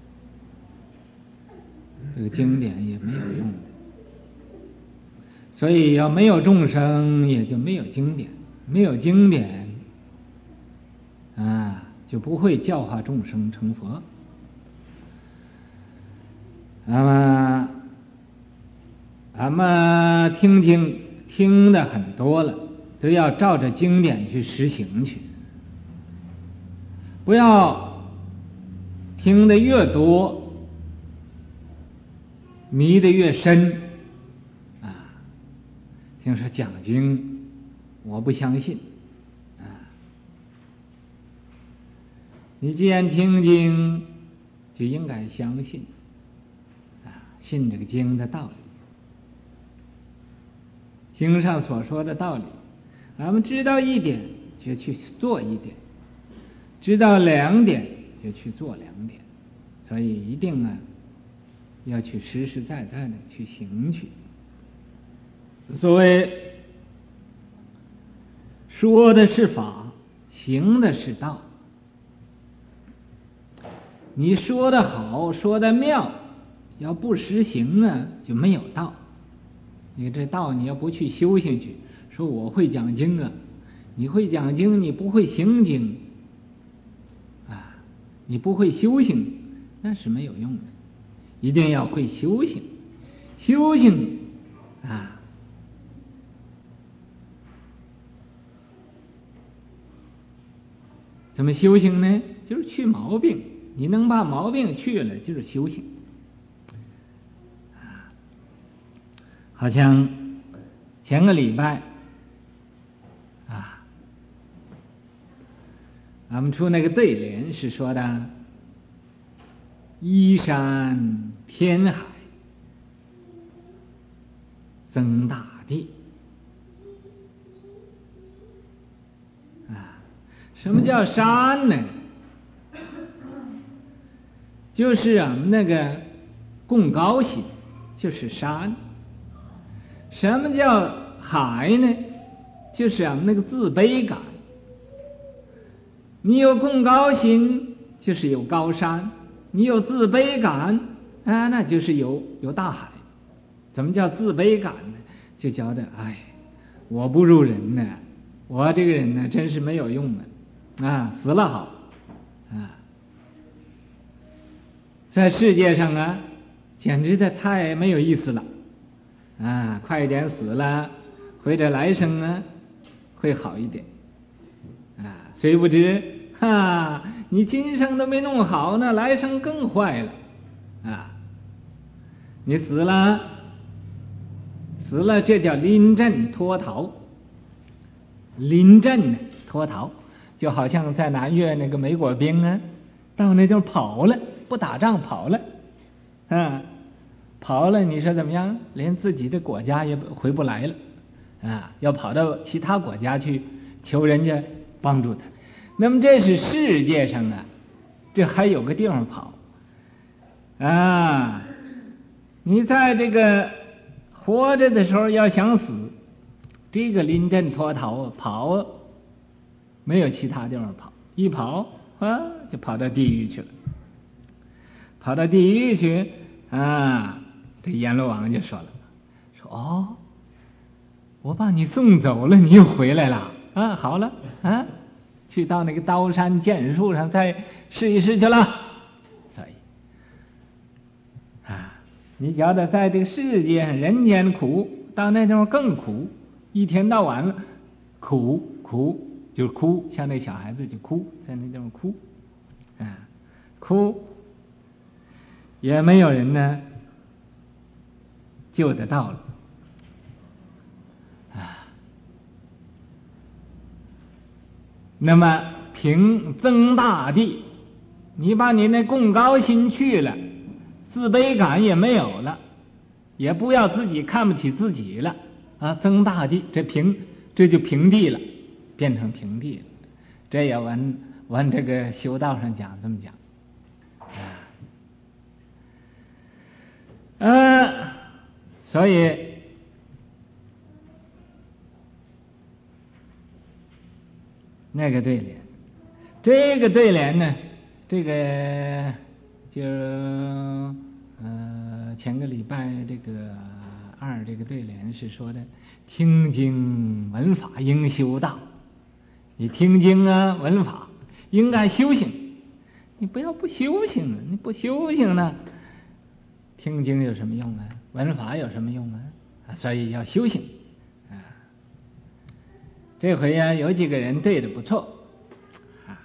[SPEAKER 1] 这个经典也没有用的。所以要没有众生，也就没有经典，没有经典就不会教化众生成佛。那么咱们听的很多了，都要照着经典去实行去，不要听得越多迷得越深听说讲经我不相信你既然听经就应该相信信这个经的道理，经上所说的道理，咱们知道一点就去做一点，知道2点就去做2点，所以一定要去实实在在的去行去。所谓说的是法，行的是道。你说的好，说的妙，要不实行就没有道。你这道你要不去修行去，说我会讲经你会讲经，你不会行经你不会修行，那是没有用的。一定要会修行，修行怎么修行呢？就是去毛病，你能把毛病去了，就是修行。好像前个礼拜咱们出那个对联是说的依山填海增大地什么叫山呢？就是那个共高心，就是山。什么叫海呢？就是那个自卑感。你有共高心，就是有高山；你有自卑感那就是有大海。怎么叫自卑感呢？就觉得我不如人呢，我这个人呢真是没有用死了好在世界上简直的太没有意思了快一点死了，或者来生会好一点谁不知你今生都没弄好呢，来生更坏了你死了这叫临阵脱逃。临阵脱逃就好像在南越那个美国兵到那地儿跑了，不打仗跑了跑了，你说怎么样？连自己的国家也回不来了要跑到其他国家去求人家帮助他。那么这是世界上这还有个地方跑你在这个活着的时候要想死，这个临阵脱逃跑没有其他地方跑，一跑就跑到地狱去了。跑到地狱去这阎罗王就说了，说我把你送走了，你又回来了啊，好了啊，去到那个刀山剑树上再试一试去了。所以啊，你觉得在这个世界上人间苦，到那地方更苦，一天到晚了苦就是哭，像那小孩子就哭，在那地方哭啊，哭也没有人呢救得到了啊。那么平增大地，你把你那贡高心去了，自卑感也没有了，也不要自己看不起自己了啊，增大地，这就平地了，变成平地了。这也往这个修道上讲这么讲啊，所以那个对联，这个对联呢，这个就前个礼拜这个二这个对联是说的，听经闻法应修道。你听经啊闻法应该修行，你不要不修行啊，你不修行呢，听经有什么用啊？闻法有什么用啊？所以要修行啊。这回呀，有几个人对的不错啊，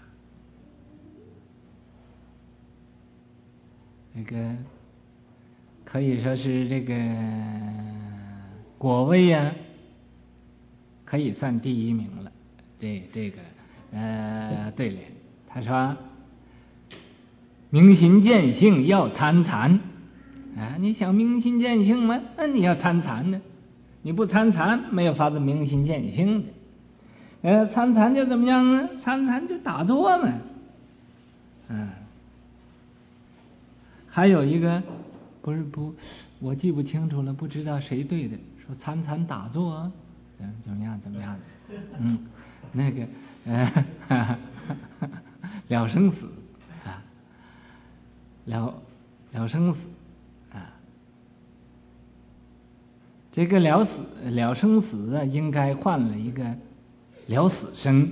[SPEAKER 1] 这个可以说是这个果位呀，可以算第一名了。这个对联，他说明心见性要参禅啊，你想明心见性吗？那你要参禅呢，你不参禅没有法子明心见性的。参禅就怎么样呢？参禅就打坐嘛。还有一个我记不清楚了，不知道谁对的，说参禅打坐怎么样的，那个了生死啊，了生死啊，这个了生死啊，应该换了一个了死生，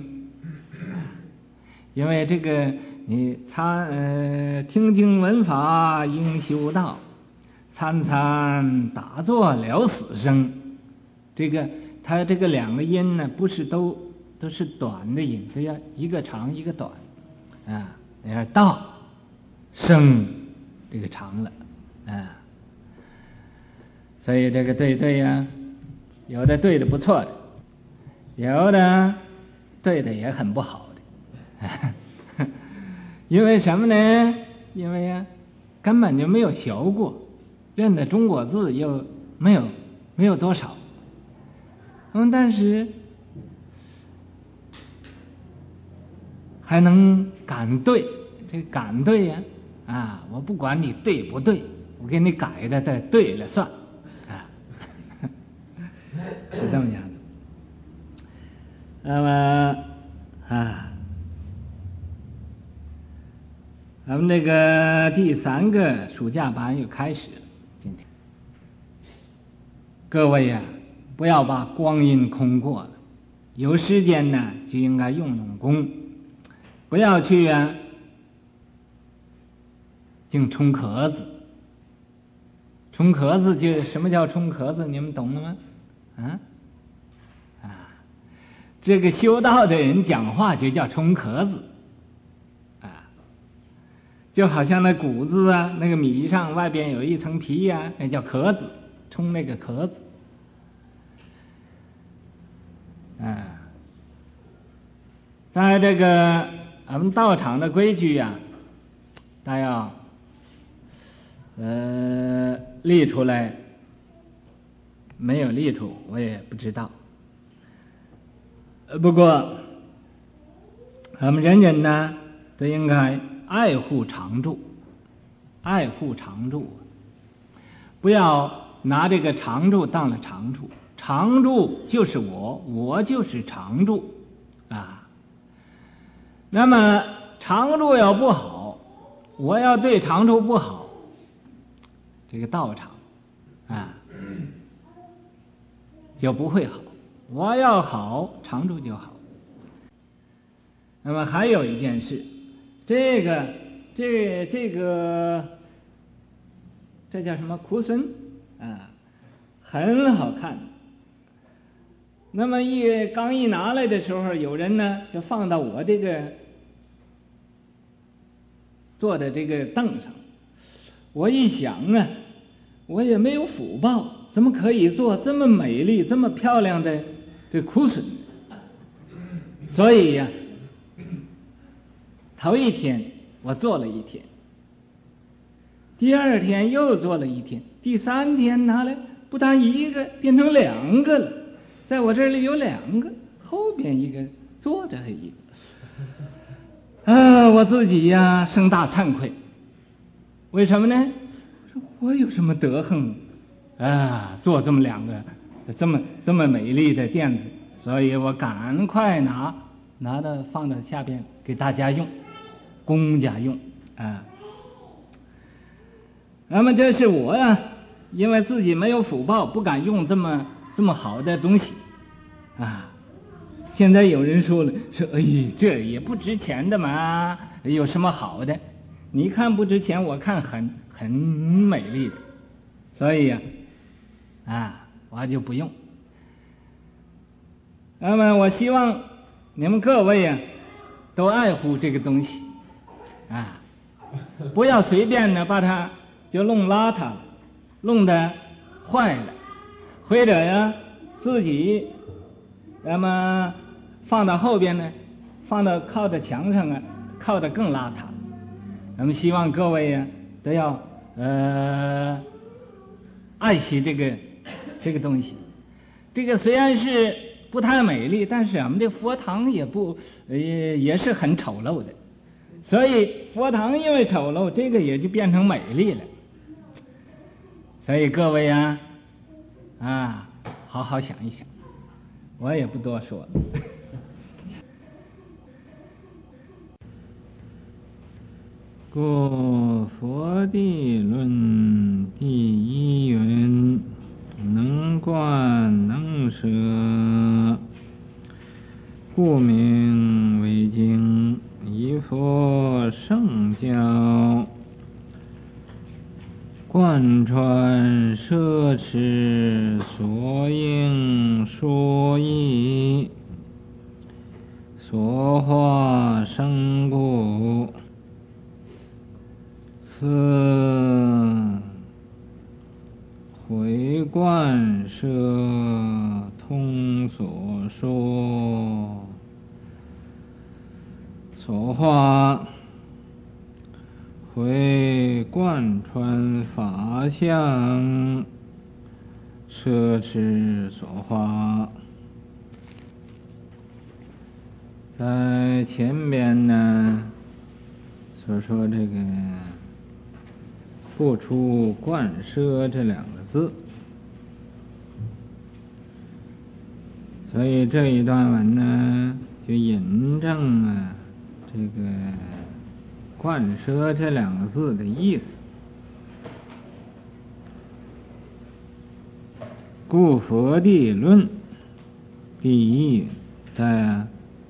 [SPEAKER 1] 因为这个你听经闻法应修道，参禅打坐了死生，这个它这个两个音呢，不是都是短的音，都要一个长一个短啊。道生这个长了啊，所以这个对呀，有的对的不错的，有的对的也很不好的，因为什么呢？因为呀，根本就没有学过，认的中国字又没有多少，但是还能敢对，这个敢对呀啊！我不管你对不对，我给你改的对了算啊，是这么样的。那么咱们这个第3个暑假班又开始了。今天各位呀，不要把光阴空过了，有时间呢就应该用功，不要去净冲壳子。冲壳子就什么叫冲壳子？你们懂了吗？这个修道的人讲话就叫冲壳子就好像那谷子啊，那个米上外边有一层皮呀，那叫壳子，冲那个壳子在这个俺们道场的规矩呀，大要立出来，没有立出我也不知道。不过我们人人呢都应该爱护常住，爱护常住，不要拿这个常住当了常住，常住就是我就是常住那么常住要不好，我要对常住不好，这个道场就不会好
[SPEAKER 2] 我要好，常住就好。那么还有一件事，这叫什么苦笋啊，很好看。那么刚一拿来的时候，有人呢就放到我这个坐的这个凳上。我一想啊，我也没有福报，怎么可以做这么美丽、这么漂亮的这苦笋？所以呀，头一天我做了一天，第二天又做了一天，第三天拿来不但一个，变成两个了。在我这里有两个，后边一个，坐着还一个。我自己呀，生大惭愧。为什么呢？我有什么德行做这么两个这么美丽的垫子？所以我赶快拿到放到下边给大家用，公家用啊。那么这是我呀，因为自己没有福报，不敢用这么好的东西啊。现在有人说了，说这也不值钱的嘛，有什么好的？你看不值钱，我看很美丽的，所以我就不用。那么我希望你们各位都爱护这个东西不要随便的把它就弄邋遢了，弄得坏了，或者自己那么放到后边呢，放到靠在墙上靠得更邋遢。那么希望各位都要爱惜这个东西。这个虽然是不太美丽，但是我们这佛堂也是很丑陋的，所以佛堂因为丑陋，这个也就变成美丽了。所以各位好好想一想，我也不多说了。
[SPEAKER 1] 故佛地论第一云：能观能舍，故名为经。以佛圣教，贯穿摄持，所应说义，所化生故。此回贯摄通所说，所化回贯穿法相，摄持所化。在前边呢所说这个不出贯摄这两个字，所以这一段文呢就引证这个贯摄这两个字的意思。故佛地论第一，在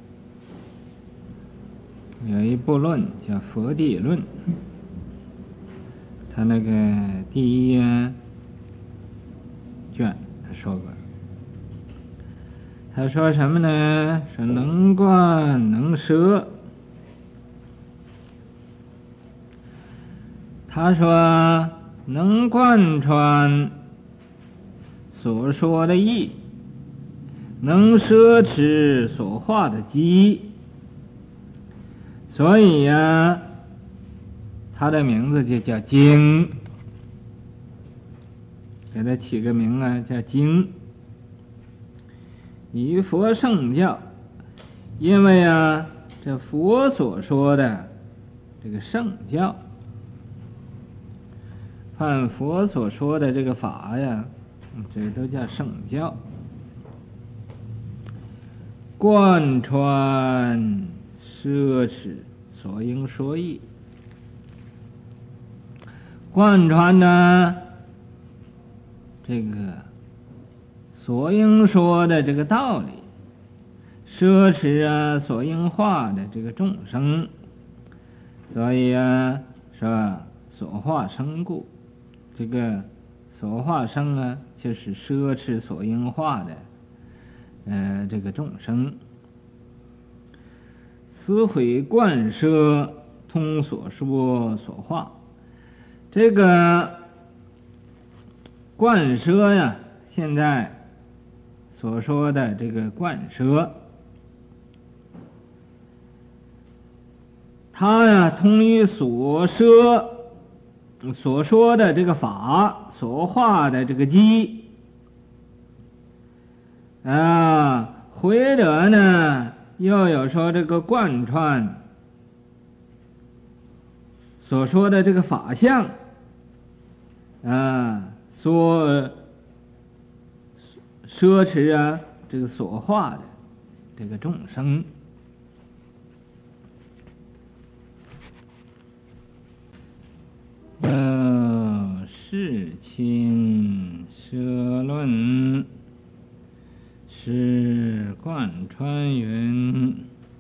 [SPEAKER 1] 有一部论叫佛地论，他那个第一卷说过，他说什么呢？说能观能摄。他说能贯穿所说的义，能摄持所化的机，所以他的名字就叫经，给他起个名叫经。以佛圣教，因为这佛所说的这个圣教，按佛所说的这个法这都叫圣教。贯穿摄持，所应说义。贯穿这个所应说的这个道理，摄持所应化的这个众生，所以说所化生故，这个所化生就是摄持所应化的这个众生。思毁贯摄通所说所化，这个贯摄现在所说的这个贯摄，它通于所说的这个法所化的这个机或者呢又有说这个贯穿所说的这个法相所摄持这个所化的这个众生。世亲摄论是贯穿云，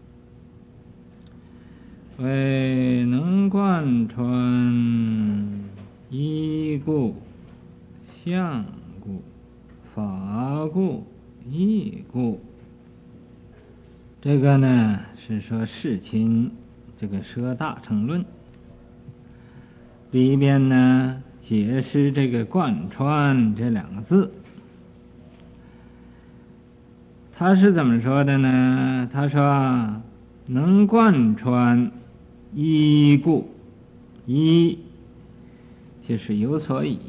[SPEAKER 1] 为能贯穿一故、相故、法故、义故。这个呢是说世亲这个摄大乘论里边呢解释这个贯穿这两个字，他是怎么说的呢？他说能贯穿一故，一就是有所以，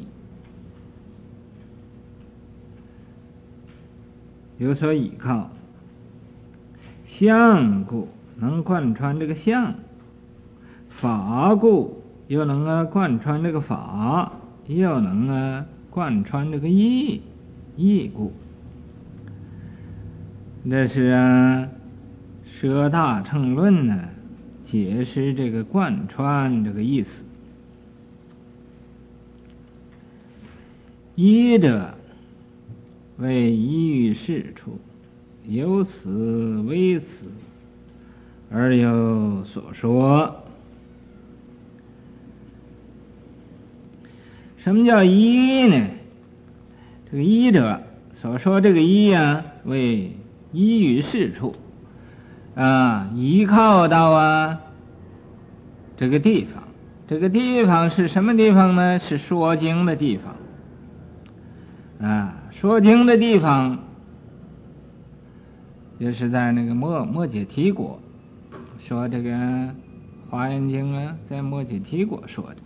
[SPEAKER 1] 有所依靠；相故能贯穿这个相，法故又能贯穿这个法，又能贯穿这个义故。这是摄大乘论呢解释这个贯穿这个意思。依者为依于事处，由此为此而有所说。什么叫依呢？这个依者所说这个依为依于事处依靠到这个地方。这个地方是什么地方呢？是说经的地方说经的地方就是在那个摩揭提国说这个华严经在摩揭提国说的。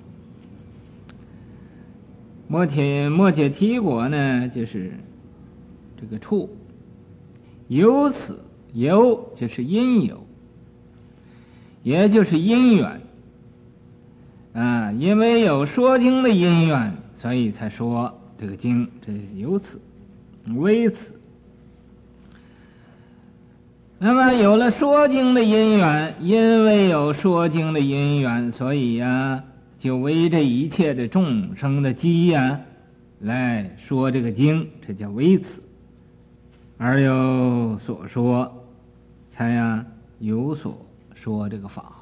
[SPEAKER 1] 摩揭提国呢就是这个处，由此由就是因由，也就是因缘因为有说经的因缘，所以才说这个经，这由此为此。那么有了说经的因缘，因为有说经的因缘，所以就为这一切的众生的机来说这个经，这叫为此而有所说，才有所说这个法。